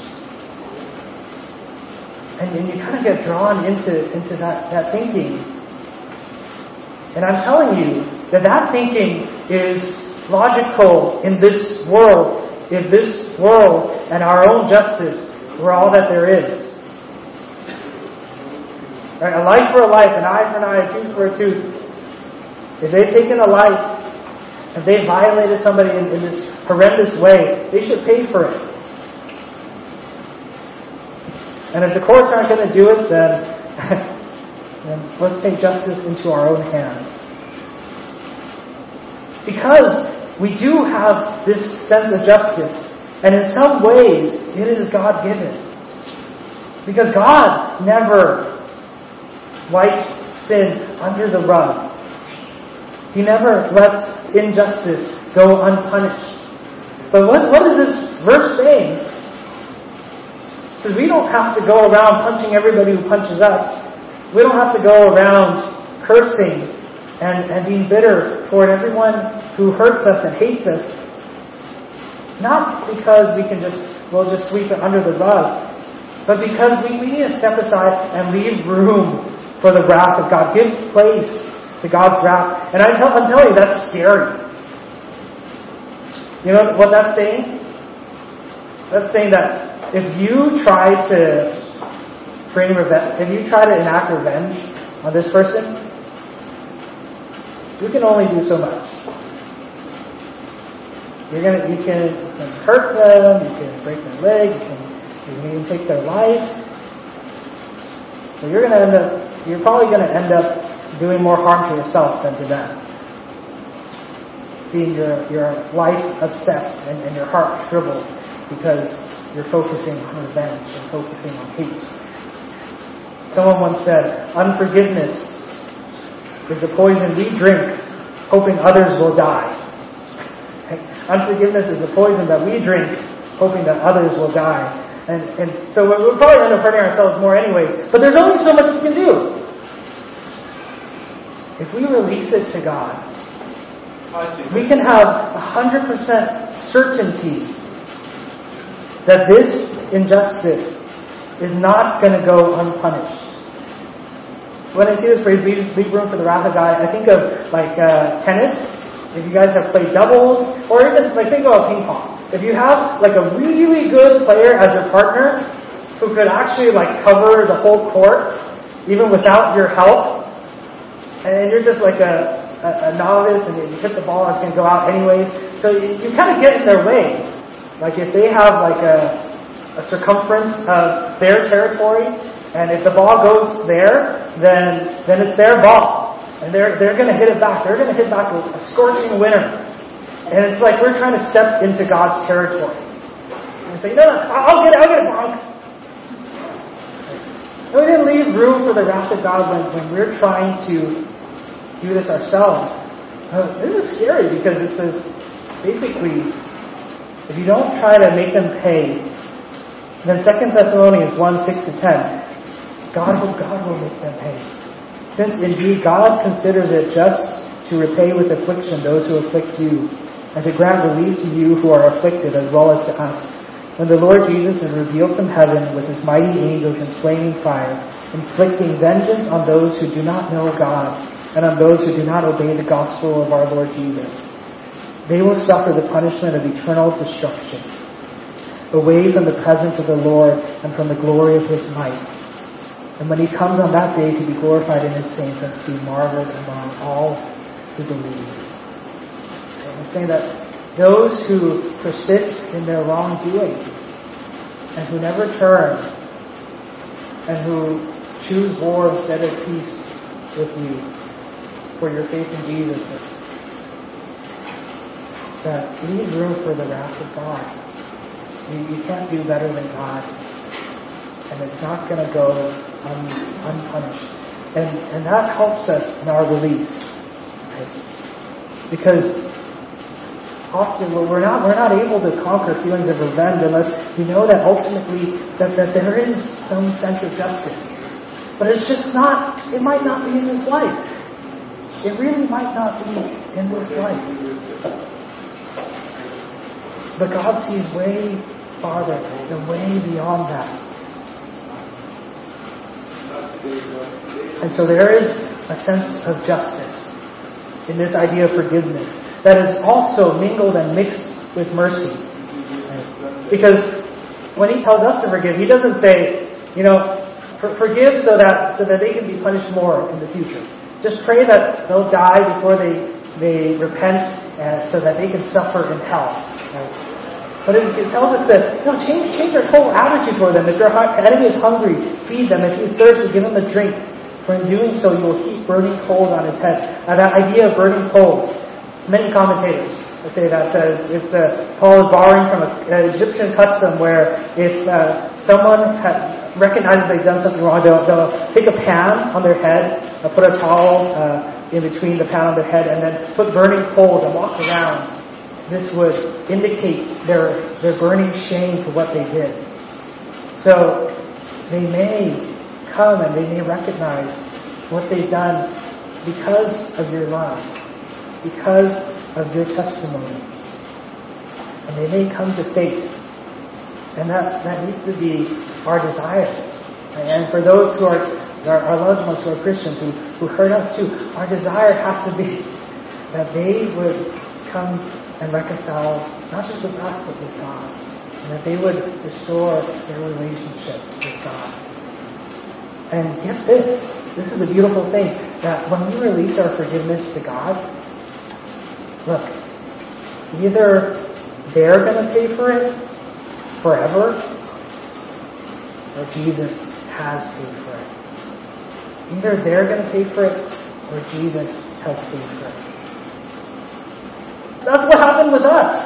And you kind of get drawn into that thinking. And I'm telling you that thinking is logical in this world, if this world and our own justice were all that there is. Right? A life for a life, an eye for an eye, a tooth for a tooth. If they've taken a life, if they violated somebody in this horrendous way, they should pay for it. And if the courts aren't going to do it, then let's take justice into our own hands. Because we do have this sense of justice, and in some ways, it is God-given. Because God never wipes sin under the rug. He never lets injustice go unpunished. But what is this verse saying? Because we don't have to go around punching everybody who punches us. We don't have to go around cursing and being bitter toward everyone who hurts us and hates us. Not because we'll just sweep it under the rug, but because we need to step aside and leave room for the wrath of God. Give place to God's wrath. And I'm telling you, that's scary. You know what that's saying? That's saying that if you try to enact revenge on this person, you can only do so much. You can hurt them, you can break their leg, you can even take their life. So you're probably going to end up doing more harm to yourself than to them. Seeing your life obsessed and your heart shriveled because you're focusing on revenge and focusing on hate. Someone once said, unforgiveness is the poison we drink, hoping others will die. Unforgiveness is the poison that we drink, hoping that others will die. And so we'll probably end up hurting ourselves more anyways. But there's only so much we can do. If we release it to God, we can have 100% certainty that this injustice is not going to go unpunished. When I see this phrase, leave room for the wrath of God, I think of tennis. If you guys have played doubles, or even think about ping pong. If you have a really good player as your partner who could actually cover the whole court even without your help, and you're just a novice and you hit the ball and it's going to go out anyways, so you kind of get in their way. If they have a circumference of their territory, and if the ball goes there, then it's their ball. And they're going to hit it back. They're going to hit back a scorching winner. And it's like we're trying to step into God's territory. And say, no, I'll get it, bonk. And we didn't leave room for the wrath of God when we're trying to do this ourselves. This is scary because it says, basically, if you don't try to make them pay, then 2 Thessalonians 1:6-10, God will make them pay. Since indeed God considers it just to repay with affliction those who afflict you, and to grant relief to you who are afflicted as well as to us, when the Lord Jesus is revealed from heaven with his mighty angels in flaming fire, inflicting vengeance on those who do not know God, and on those who do not obey the gospel of our Lord Jesus. They will suffer the punishment of eternal destruction, away from the presence of the Lord and from the glory of his might. And when he comes on that day to be glorified in his saints and to be marveled among all who believe. And he's saying that those who persist in their wrongdoing and who never turn and who choose war instead of peace with you for your faith in Jesus, that leave room for the wrath of God. You can't do better than God. And it's not going to go unpunished. And that helps us in our release. Right? Because often we're not able to conquer feelings of revenge unless we know that ultimately that there is some sense of justice. But it's just not, it might not be in this life. It really might not be in this life. But God sees way farther and way beyond that. And so there is a sense of justice in this idea of forgiveness that is also mingled and mixed with mercy. Because when He tells us to forgive, He doesn't say, forgive so that they can be punished more in the future. Just pray that they'll die before they repent, so that they can suffer in hell. Right? But it tells us that change your whole attitude for them. If your enemy is hungry, feed them. If he's thirsty, give him a drink. For in doing so, you will heap burning coals on his head. Now, that idea of burning coals, many commentators say that Paul is borrowing from an Egyptian custom where if someone recognizes they've done something wrong, they'll take a pan on their head, put a towel in between the pan on their head, and then put burning coals and walk around. This would indicate their burning shame for what they did. So they may come and they may recognize what they've done because of your love, because of your testimony. And they may come to faith. And that needs to be our desire. And for those who are our loved ones who are Christians, who hurt us too, our desire has to be that they would come and reconcile not just with us but with God, and that they would restore their relationship with God. And get this is a beautiful thing, that when we release our forgiveness to God, look, either they're going to pay for it forever, or Jesus has paid for it. Either they're going to pay for it, or Jesus has paid for it. That's what happened with us.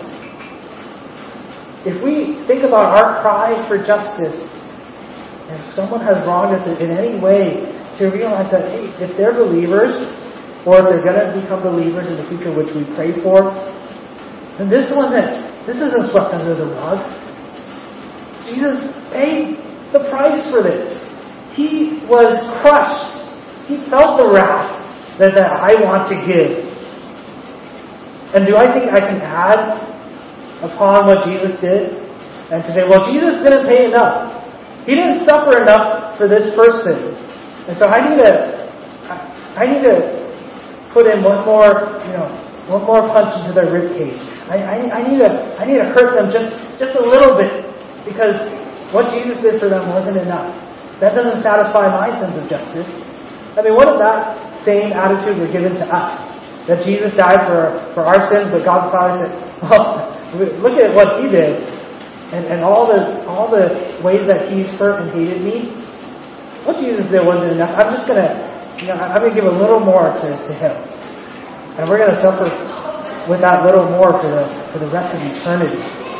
If we think about our cry for justice, and if someone has wronged us in any way, to realize that, hey, if they're believers, or if they're going to become believers in the future, which we pray for, then this isn't swept under the rug. Jesus paid the price for this. He was crushed. He felt the wrath that I want to give. And do I think I can add upon what Jesus did? And to say, well, Jesus didn't pay enough. He didn't suffer enough for this person. And so I need to put in one more punch into their ribcage. I need to hurt them just a little bit, because what Jesus did for them wasn't enough. That doesn't satisfy my sense of justice. I mean, what if that same attitude were given to us? That Jesus died for our sins, but God the Father said, well, look at what He did, and all the ways that He's hurt and hated me. What Jesus did wasn't enough. I'm just gonna give a little more to Him, and we're gonna suffer with that little more for the rest of eternity.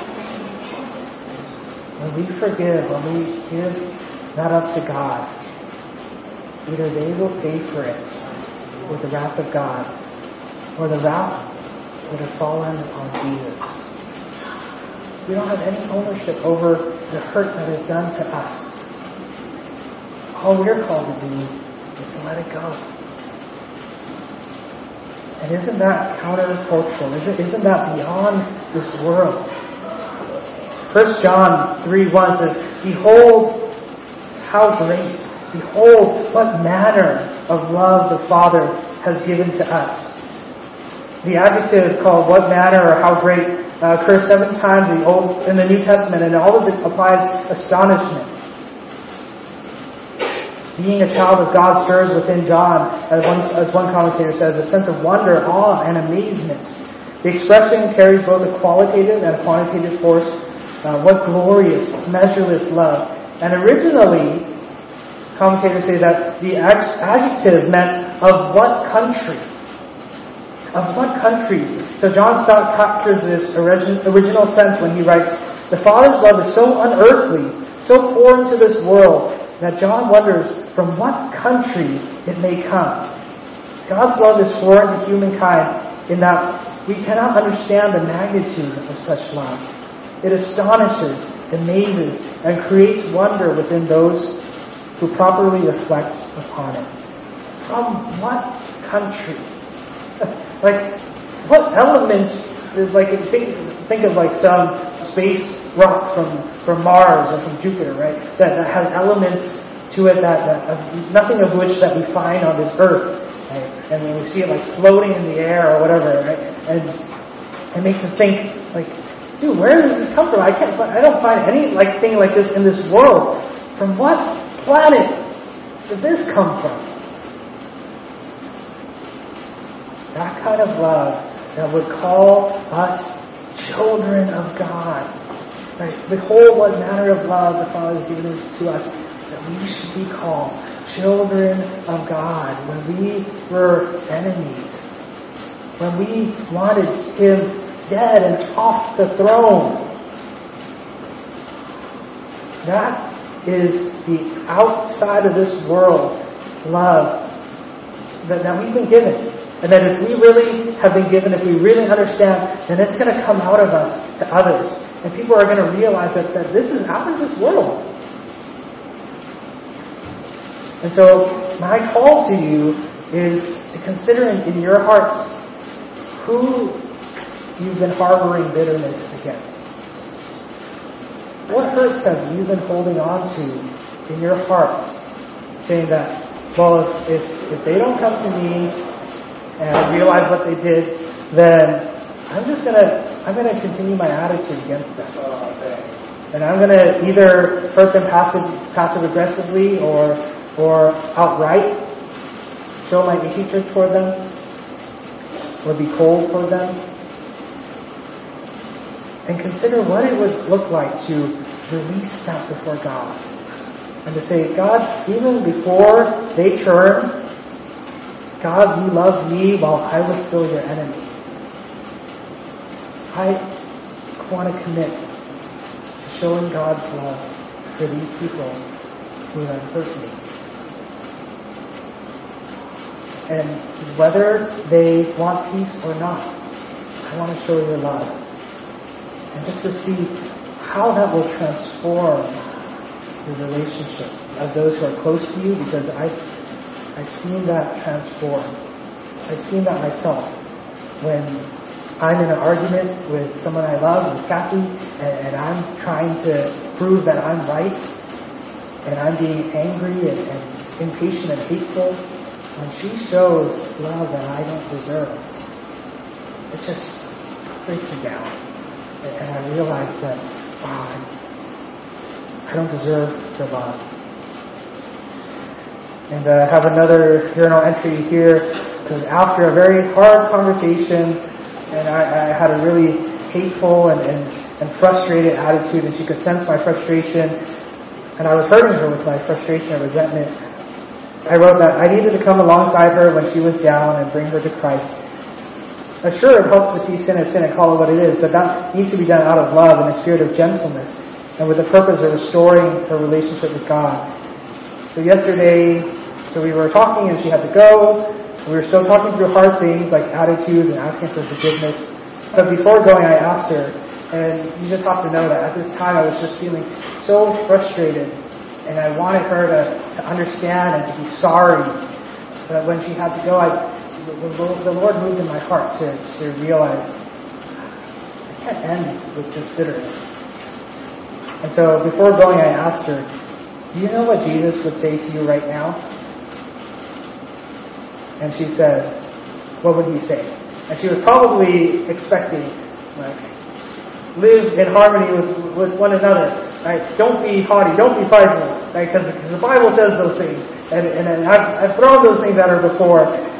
When we forgive, when we give that up to God, either they will pay for it with the wrath of God, or the wrath would have fallen on Jesus. We don't have any ownership over the hurt that is done to us. All we're called to do is to let it go. And isn't that countercultural? Isn't that beyond this world? 1 John 3:1 says, behold how great, behold what manner of love the Father has given to us. The adjective called what manner or how great occurs 7 times in the New Testament, and all of it applies astonishment. Being a child of God stirs within John, as one commentator says, a sense of wonder, awe, and amazement. The expression carries both a qualitative and a quantitative force. What glorious, measureless love. And originally, commentators say that the adjective meant of what country. Of what country So John Stott captures this original sense when he writes, "The Father's love is so unearthly, so foreign to this world, that John wonders from what country it may come." God's love is foreign to humankind in that we cannot understand the magnitude of such love. It astonishes, amazes, and creates wonder within those who properly reflect upon it. From what country? Like, what elements is like, think of like some space rock from Mars or from Jupiter, right? That has elements to it that nothing of which that we find on this earth. Right? And when we see it like floating in the air or whatever, right? And it makes us think like, dude, where does this come from? I don't find any like thing like this in this world. From what planet did this come from? That kind of love that would call us children of God. Right? Behold what manner of love the Father has given to us, that we should be called children of God. When we were enemies, when we wanted Him dead and off the throne. That is the outside of this world love that we've been given. And that if we really have been given, if we really understand, then it's going to come out of us to others. And people are going to realize that this is out of this world. And so my call to you is to consider in your hearts who you've been harboring bitterness against. What hurts have you been holding on to in your heart? Saying that, well, if they don't come to me and realize what they did, then I'm gonna continue my attitude against them. And I'm gonna either hurt them passive aggressively or outright show my hatred toward them or be cold toward them. And consider what it would look like to release that before God. And to say, God, even before they turn, God, you loved me while I was still your enemy. I want to commit to showing God's love for these people who have hurt me. And whether they want peace or not, I want to show your love. And just to see how that will transform the relationship of those who are close to you, because I've seen that transform. I've seen that myself. When I'm in an argument with someone I love, with Kathy, and I'm trying to prove that I'm right, and I'm being angry and impatient and hateful, when she shows love that I don't deserve, it just breaks me down. And I realize that, wow, I don't deserve the love. And I have another journal entry here. It says, after a very hard conversation, and I had a really hateful and frustrated attitude, and she could sense my frustration, and I was hurting her with my frustration and resentment. I wrote that I needed to come alongside her when she was down and bring her to Christ. Sure, it helps to see sin as sin and call it what it is, but that needs to be done out of love and a spirit of gentleness, and with the purpose of restoring her relationship with God. So yesterday, we were talking and she had to go. We were still talking through hard things like attitudes and asking for forgiveness. But before going, I asked her, and you just have to know that at this time I was just feeling so frustrated, and I wanted her to understand and to be sorry. But when she had to go, the Lord moved in my heart to realize I can't end with this bitterness. And so before going, I asked her, do you know what Jesus would say to you right now? And she said, what would he say? And she was probably expecting, like, live in harmony with one another. Right? Don't be haughty, don't be prideful. Right? Because the Bible says those things. And I've thrown those things at her before.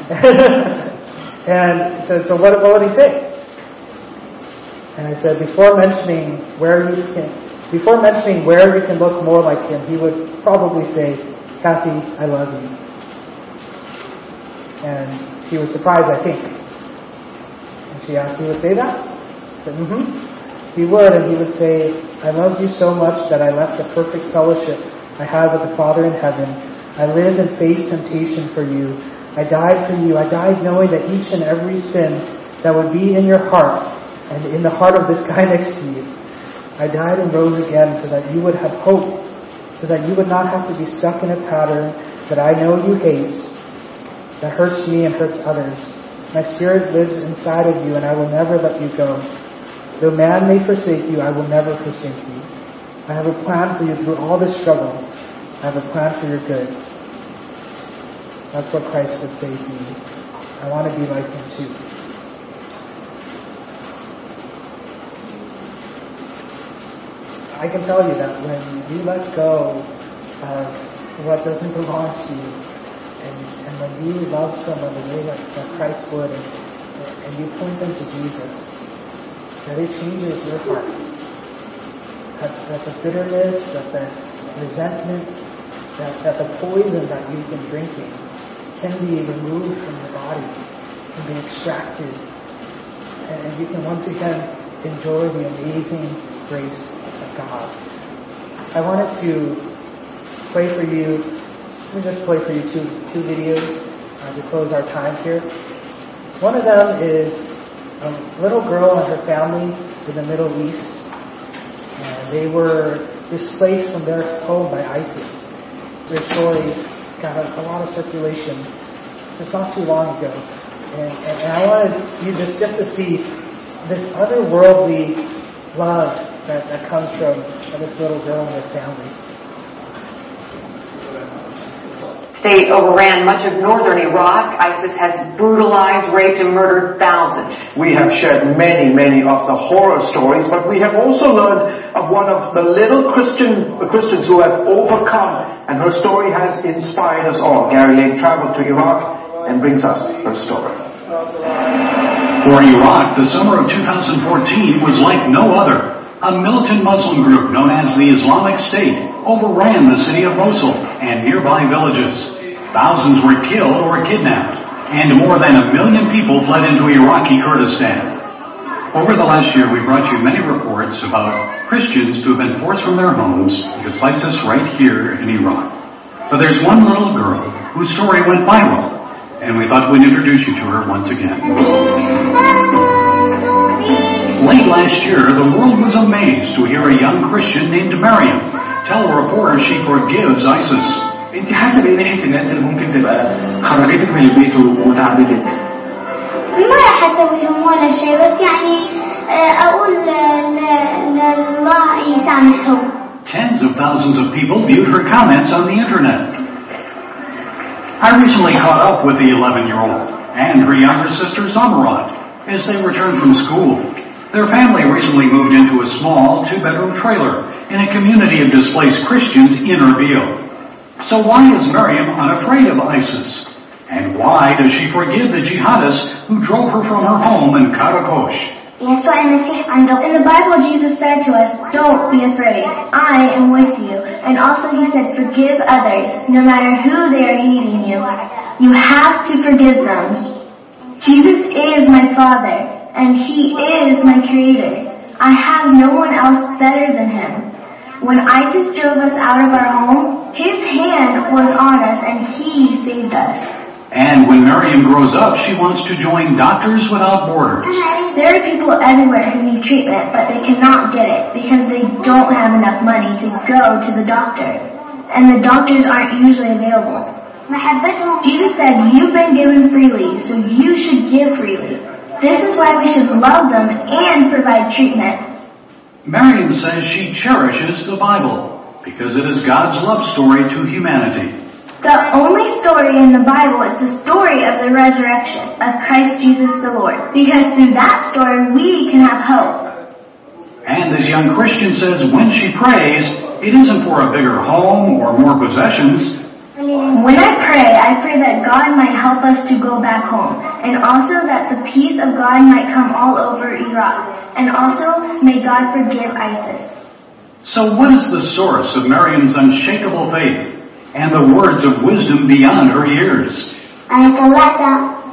And so what would he say? And I said, before mentioning where you can look more like him, he would probably say, Kathy, I love you. And she was surprised, I think. And she asked, he would say that? I said, He would, and he would say, I loved you so much that I left the perfect fellowship I had with the Father in heaven. I lived and faced temptation for you. I died for you. I died knowing that each and every sin that would be in your heart and in the heart of this guy next to you, I died and rose again so that you would have hope, so that you would not have to be stuck in a pattern that I know you hate, that hurts me and hurts others. My Spirit lives inside of you, and I will never let you go. Though man may forsake you, I will never forsake you. I have a plan for you through all this struggle. I have a plan for your good. That's what Christ would say to you. I want to be like him too. I can tell you that when you let go of what doesn't belong to you, and when you love someone the way that Christ would, and you point them to Jesus, that it changes your heart. That the bitterness, that the resentment, that the poison that you've been drinking can be removed from your body, can be extracted, and you can once again enjoy the amazing grace of God. I wanted to play for you, let me just play for you two videos to close our time here. One of them is a little girl and her family in the Middle East. And they were displaced from their home by ISIS. Their story got a lot of circulation. It's not too long ago. And I wanted you just to see this otherworldly love that comes from this little girl and her family. State overran much of northern Iraq. ISIS has brutalized, raped, and murdered thousands. We have shared many of the horror stories, but we have also learned of one of the little Christians who have overcome, and her story has inspired us all. Gary Lane traveled to Iraq and brings us her story. For Iraq, the summer of 2014 was like no other. A militant Muslim group known as the Islamic State overran the city of Mosul and nearby villages. Thousands were killed or kidnapped, and more than 1 million people fled into Iraqi Kurdistan. Over the last year, we brought you many reports about Christians who have been forced from their homes because of ISIS right here in Iraq. But there's one little girl whose story went viral, and we thought we'd introduce you to her once again. Late last year, the world was amazed to hear a young Christian named Miriam tell a reporter she forgives ISIS. انت حسب ايه ناحيه الناس اللي ممكن تبقى خرجتك من البيت وتعبتك؟ ما راح اسويهم ولا شيء، بس يعني اقول لله يسامحهم. Tens of thousands of people viewed her comments on the internet. I recently caught up with the 11-year-old and her younger sister Zamarat as they returned from school. Their family recently moved into a small 2-bedroom trailer in a community of displaced Christians in Erbil. So why is Miriam unafraid of ISIS? And why does she forgive the jihadists who drove her from her home in Karakosh? In the Bible, Jesus said to us, don't be afraid. I am with you. And also he said, forgive others, no matter who they are hating you. You have to forgive them. Jesus is my Father, and he is my Creator. I have no one else better than him. When ISIS drove us out of our home, his hand was on us and he saved us. And when Miriam grows up, she wants to join Doctors Without Borders. There are people everywhere who need treatment, but they cannot get it because they don't have enough money to go to the doctor. And the doctors aren't usually available. Jesus said, you've been given freely, so you should give freely. This is why we should love them and provide treatment. Miriam says she cherishes the Bible because it is God's love story to humanity. The only story in the Bible is the story of the resurrection of Christ Jesus the Lord. Because through that story, we can have hope. And this young Christian says when she prays, it isn't for a bigger home or more possessions. When I pray that God might help us to go back home. And also that the peace of God might come all over Iraq. And also, may God forgive ISIS. So what is the source of Miriam's unshakable faith and the words of wisdom beyond her years? أنا طلعت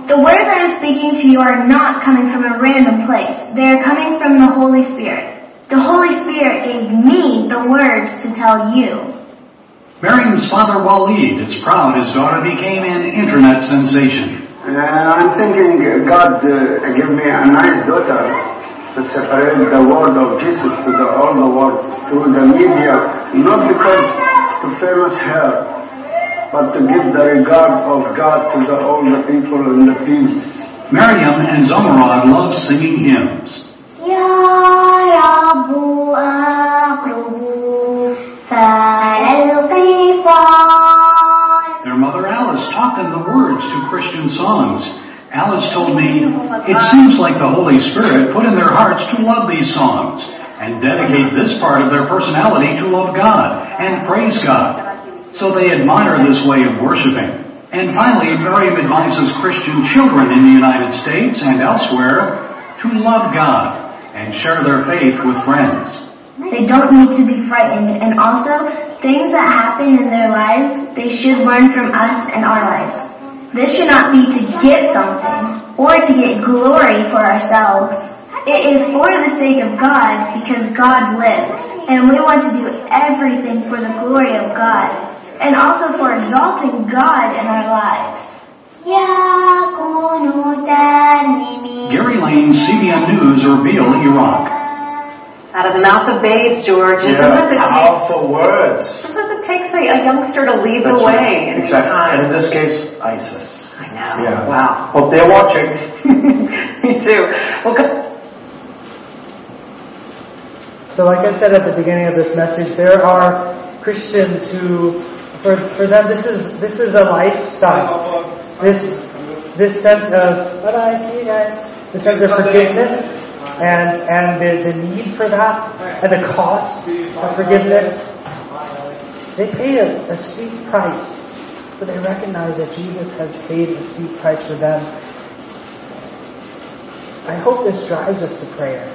The words I am speaking to you are not coming from a random place. They are coming from the Holy Spirit. The Holy Spirit gave me the words to tell you. Miriam's father Walid is proud his daughter became an internet sensation. I'm thinking God gave me a nice daughter to separate the word of Jesus to all the world through the media, not because to famous her, but to give the regard of God to all the people and the peace. Miriam and Zomarad love singing hymns. Ya Rabbu aqrubu fa'al-qifan. Their mother Alice taught them the words to Christian songs. Alice told me, it seems like the Holy Spirit put in their hearts to love these songs and dedicate this part of their personality to love God and praise God. So they admire this way of worshiping. And finally, Miriam advises Christian children in the United States and elsewhere to love God and share their faith with friends. They don't need to be frightened, and also, things that happen in their lives, they should learn from us and our lives. This should not be to get something, or to get glory for ourselves. It is for the sake of God, because God lives, and we want to do everything for the glory of God. And also for exalting God in our lives. Gary Lane's CBN News, Erbil, Iraq. Out of the mouth of babes, George. And Powerful words. sometimes it takes a youngster to lead the way. Right. Exactly. And in this case, ISIS. I know. Yeah. Wow. Hope they're watching. Me too. Well, So like I said at the beginning of this message, there are Christians who, for them, this is a lifestyle. This sense of, see you guys, the sense of forgiveness and the need for that and the cost of forgiveness. They pay a sweet price, but they recognize that Jesus has paid a sweet price for them. I hope this drives us to prayer.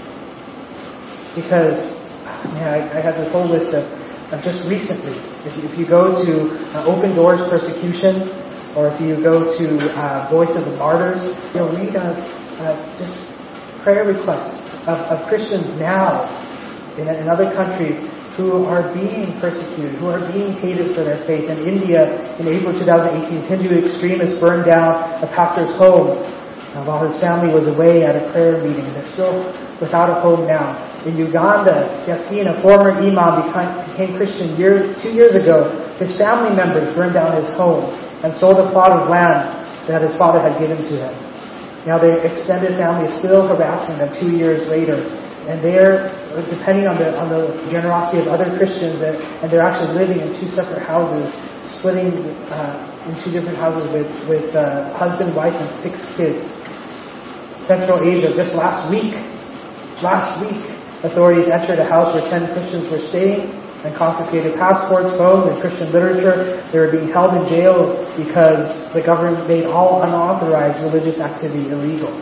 Because, I have this whole list of just recently, if you go to Open Doors Persecution, or if you go to Voice of the Martyrs, you'll read just prayer requests of Christians now in other countries who are being persecuted, who are being hated for their faith. In India, in April 2018, Hindu extremists burned down a pastor's home while his family was away at a prayer meeting. They're still without a home now. In Uganda, Yasin, a former imam, became Christian 2 years ago. His family members burned down his home and sold a plot of land that his father had given to him. Now their extended family is still harassing them 2 years later. And they're depending on the generosity of other Christians, and they're actually living in 2 separate houses, splitting in 2 different houses with husband, wife, and 6 kids. Central Asia, just last week, authorities entered a house where 10 Christians were staying and confiscated passports, phones, and Christian literature. They were being held in jail because the government made all unauthorized religious activity illegal.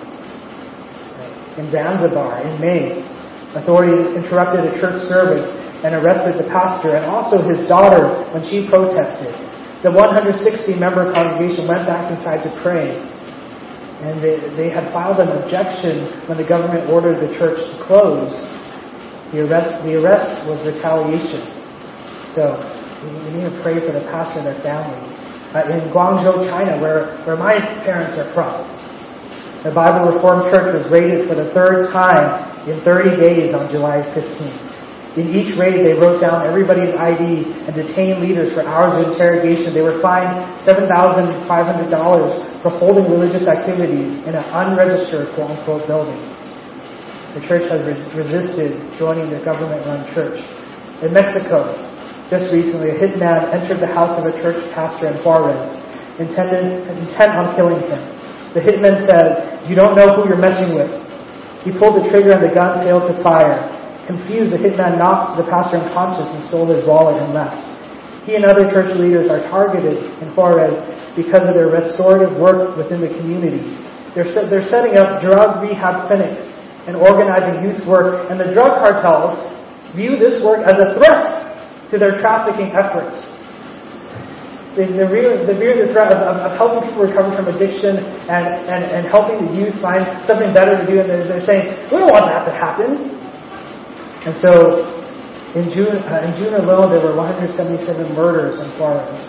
In Zanzibar, in May, authorities interrupted a church service and arrested the pastor and also his daughter when she protested. The 160-member congregation went back inside to pray. And they had filed an objection when the government ordered the church to close. The arrest was retaliation. So we need to pray for the pastor and their family. In Guangzhou, China, where my parents are from, the Bible Reformed Church was raided for the 3rd time in 30 days on July 15th. In each raid, they wrote down everybody's ID and detained leaders for hours of interrogation. They were fined $7,500 for holding religious activities in an unregistered quote-unquote building. The church has resisted joining the government-run church. In Mexico, just recently, a hitman entered the house of a church pastor in Juarez, intent on killing him. The hitman said, "You don't know who you're messing with." He pulled the trigger and the gun failed to fire. Confused, the hitman knocked the pastor unconscious and stole his wallet and left. He and other church leaders are targeted in Juarez because of their restorative work within the community. They're setting up drug rehab clinics and organizing youth work, and the drug cartels view this work as a threat to their trafficking efforts. the threat of helping people recover from addiction and helping the youth find something better to do, and they're saying, we don't want that to happen. And so, in June alone, there were 177 murders in Florence.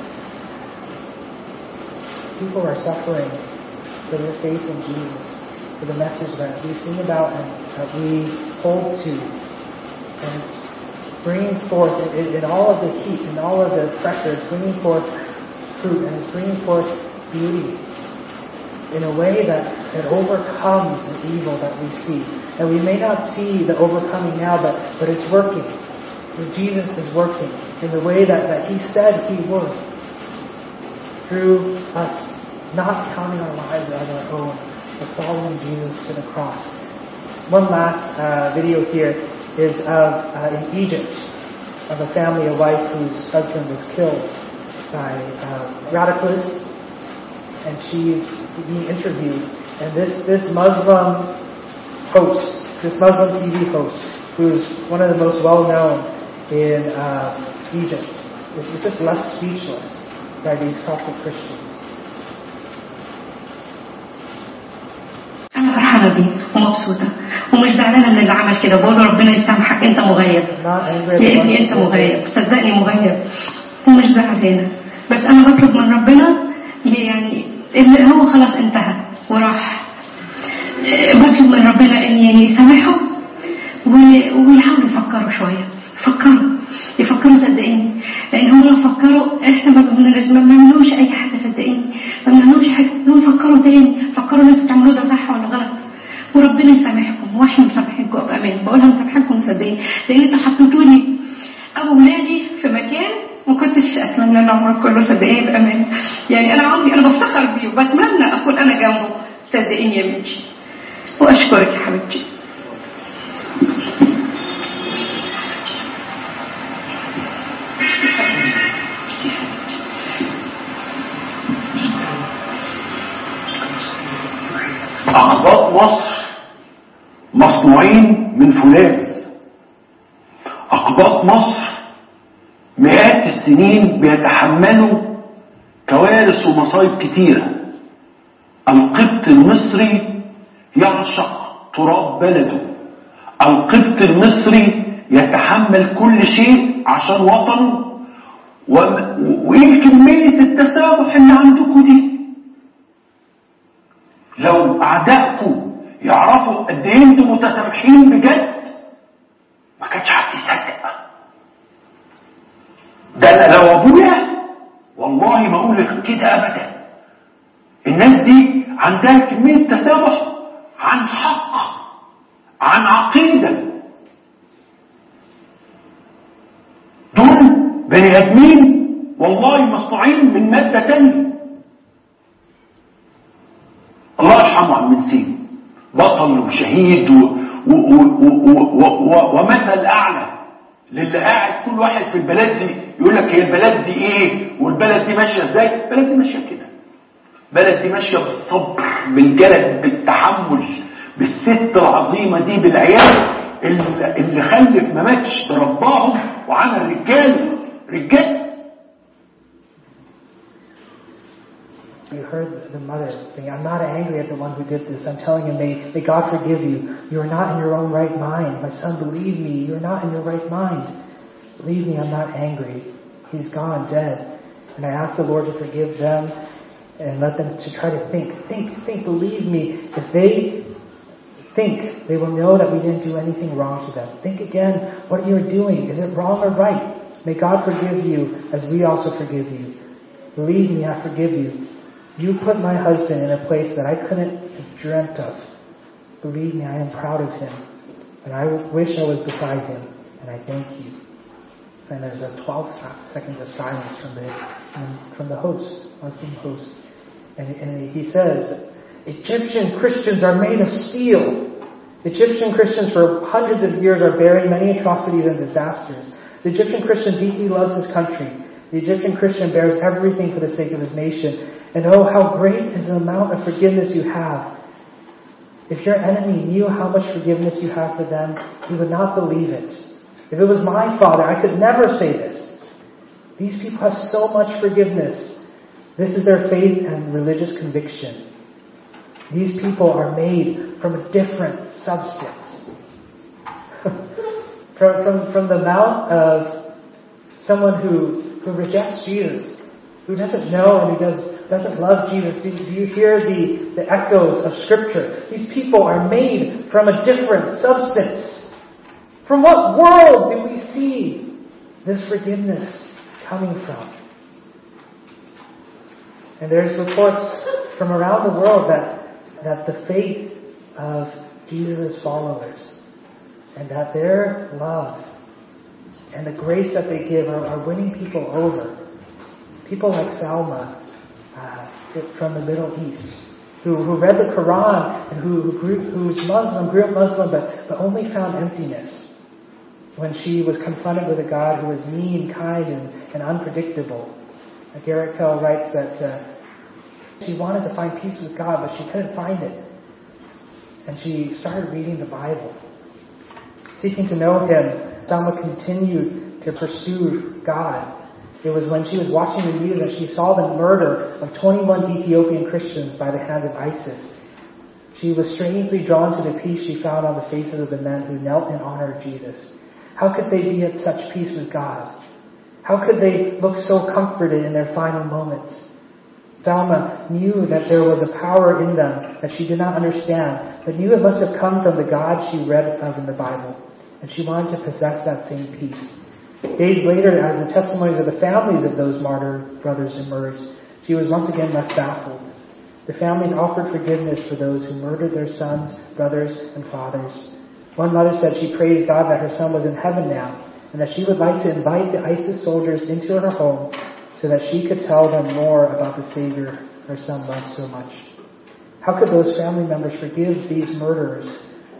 People are suffering for their faith in Jesus, for the message that we sing about and that we hold to. And it's bringing forth, in all of the heat, in all of the pressure, it's bringing forth fruit, and it's bringing forth beauty in a way that overcomes the evil that we see. And we may not see the overcoming now, but it's working. Jesus is working in the way that He said He would, through us not counting our lives as our own, but following Jesus to the cross. One last video here is of in Egypt, of a family, a wife whose husband was killed by radicalists, and she's being interviewed. And this Muslim host, this Muslim TV host, who's one of the most well-known in Egypt, is just left speechless by these Coptic Christians. أنا فرحانة بيه ومبسوطة ومش زعلانة من اللي عمل كده، بقول له ربنا يسامحك، أنت مغيب لأني أنت مغيب، صدقني مغيب ومش زعلانة، بس أنا بطلب من ربنا يعني اللي هو خلاص انتهى وراح، بطلب من ربنا إن يعني يسامحه ويحاولوا يفكروا شوية، يفكروا صدقيني، لأن هم لو فكروا إحنا ما بنعملوش أي حاجة، صدقيني ما بنعملوش حاجة، لو يفكروا تاني، فكروا إن أنتوا بتعملوه ده صح ولا غلط، وربنا يسامحكم وإحنا مسامحينكم بأمان، بقولها مسامحينكم صدقيني، لأن أنتوا حطيتوني أبو ولادي في مكان ما كنتش أتمنى العمر كله، صدقيني بأمان، يعني أنا عمري أنا بفتخر بيه وبتمنى أكون أنا جنبه، صدقيني يا بنتي، وأشكرك يا حبيبتي. أقباط مصر مصنوعين من فولاذ. أقباط مصر مئات السنين بيتحملوا كوارث ومصايب كتيرة. القبط المصري يعشق تراب بلده. القبط المصري يتحمل كل شيء عشان وطنه. وإيه كمية التسامح اللي عندكم دي؟ لو أعدائكم يعرفوا قد إيه أنتم متسامحين بجد ما كانش حد يصدق. ده أنا لو أبويا والله ما أقول لك كده أبدا. الناس دي عندها كمية تسامح عن حق، عن عقيدة. دول بني آدمين والله مصنوعين من مادة تانية. الله يرحمه عم منسين، بطل وشهيد ومثل أعلى للي قاعد كل واحد في البلد دي يقول لك هي البلد دي إيه والبلد دي ماشية إزاي. البلد دي ماشية كده، البلد دي ماشية بالصبر، بالجلد، بالتحمل، بالست العظيمة دي، بالعيال اللي خلف ما ماتش برباهم وعمل رجال. You heard the mother saying, I'm not angry at the one who did this. I'm telling him, may God forgive you. You are not in your own right mind. My son, believe me, you're not in your right mind. Believe me, I'm not angry. He's gone, dead. And I ask the Lord to forgive them and let them to try to think. Believe me, if they think, they will know that we didn't do anything wrong to them. Think again what you're doing. Is it wrong or right? May God forgive you as we also forgive you. Believe me, I forgive you. You put my husband in a place that I couldn't have dreamt of. Believe me, I am proud of him. And I wish I was beside him. And I thank you. And there's a 12 seconds of silence from the host, Muslim host. And he says, Egyptian Christians are made of steel. Egyptian Christians for hundreds of years are bearing many atrocities and disasters. The Egyptian Christian deeply loves his country. The Egyptian Christian bears everything for the sake of his nation. And oh, how great is the amount of forgiveness you have. If your enemy knew how much forgiveness you have for them, he would not believe it. If it was my father, I could never say this. These people have so much forgiveness. This is their faith and religious conviction. These people are made from a different substance. from the mouth of someone who rejects Jesus, who doesn't know and who doesn't love Jesus. Do you hear the echoes of Scripture? These people are made from a different substance. From what world do we see this forgiveness coming from? And there's reports from around the world that the faith of Jesus' followers and that their love and the grace that they give are winning people over. People like Salma from the Middle East, who read the Quran and who was Muslim, grew up Muslim, but only found emptiness when she was confronted with a God who was mean, kind, and unpredictable. Garrett Kell writes that she wanted to find peace with God, but she couldn't find it. And she started reading the Bible. Seeking to know Him, Salma continued to pursue God. It was when she was watching the news that she saw the murder of 21 Ethiopian Christians by the hands of ISIS. She was strangely drawn to the peace she found on the faces of the men who knelt in honor of Jesus. How could they be at such peace with God? How could they look so comforted in their final moments? Salma knew that there was a power in them that she did not understand, but knew it must have come from the God she read of in the Bible, and she wanted to possess that same peace. Days later, as the testimonies of the families of those martyred brothers emerged, she was once again left baffled. The families offered forgiveness for those who murdered their sons, brothers, and fathers. One mother said she praised God that her son was in heaven now, and that she would like to invite the ISIS soldiers into her home so that she could tell them more about the Savior her son loved so much. How could those family members forgive these murderers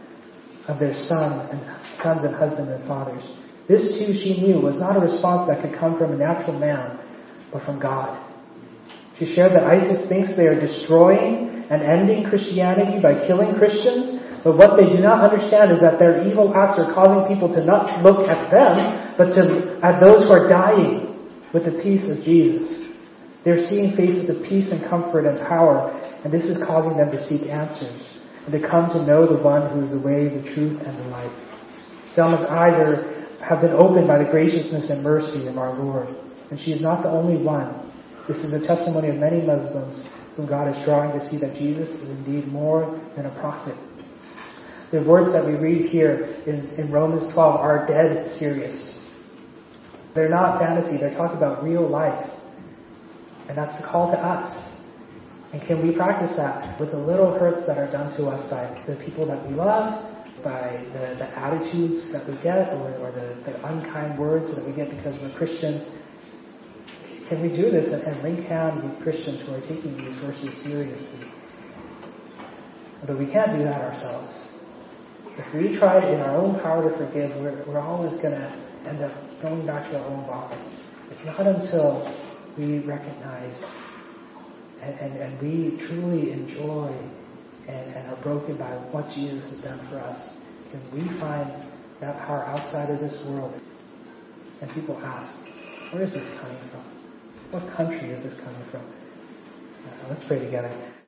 of their sons and husbands and fathers? This too, she knew, was not a response that could come from a natural man, but from God. She shared that ISIS thinks they are destroying and ending Christianity by killing Christians, but what they do not understand is that their evil acts are causing people to not look at them, but at those who are dying with the peace of Jesus. They're seeing faces of peace and comfort and power, and this is causing them to seek answers and to come to know the one who is the way, the truth, and the life. Selma's eyes have been opened by the graciousness and mercy of our Lord, and she is not the only one. This is a testimony of many Muslims whom God is drawing to see that Jesus is indeed more than a prophet. The words that we read here in Romans 12 are dead serious. They're not fantasy, they're talking about real life. And that's the call to us. And can we practice that with the little hurts that are done to us by the people that we love, by the attitudes that we get, or the unkind words that we get because we're Christians? Can we do this and link hands with Christians who are taking these verses seriously? But we can't do that ourselves. If we try in our own power to forgive, we're always going to end up going back to our own vomit. It's not until we recognize and we truly enjoy and are broken by what Jesus has done for us can we find that power outside of this world. And people ask, where is this coming from? What country is this coming from? Let's pray together.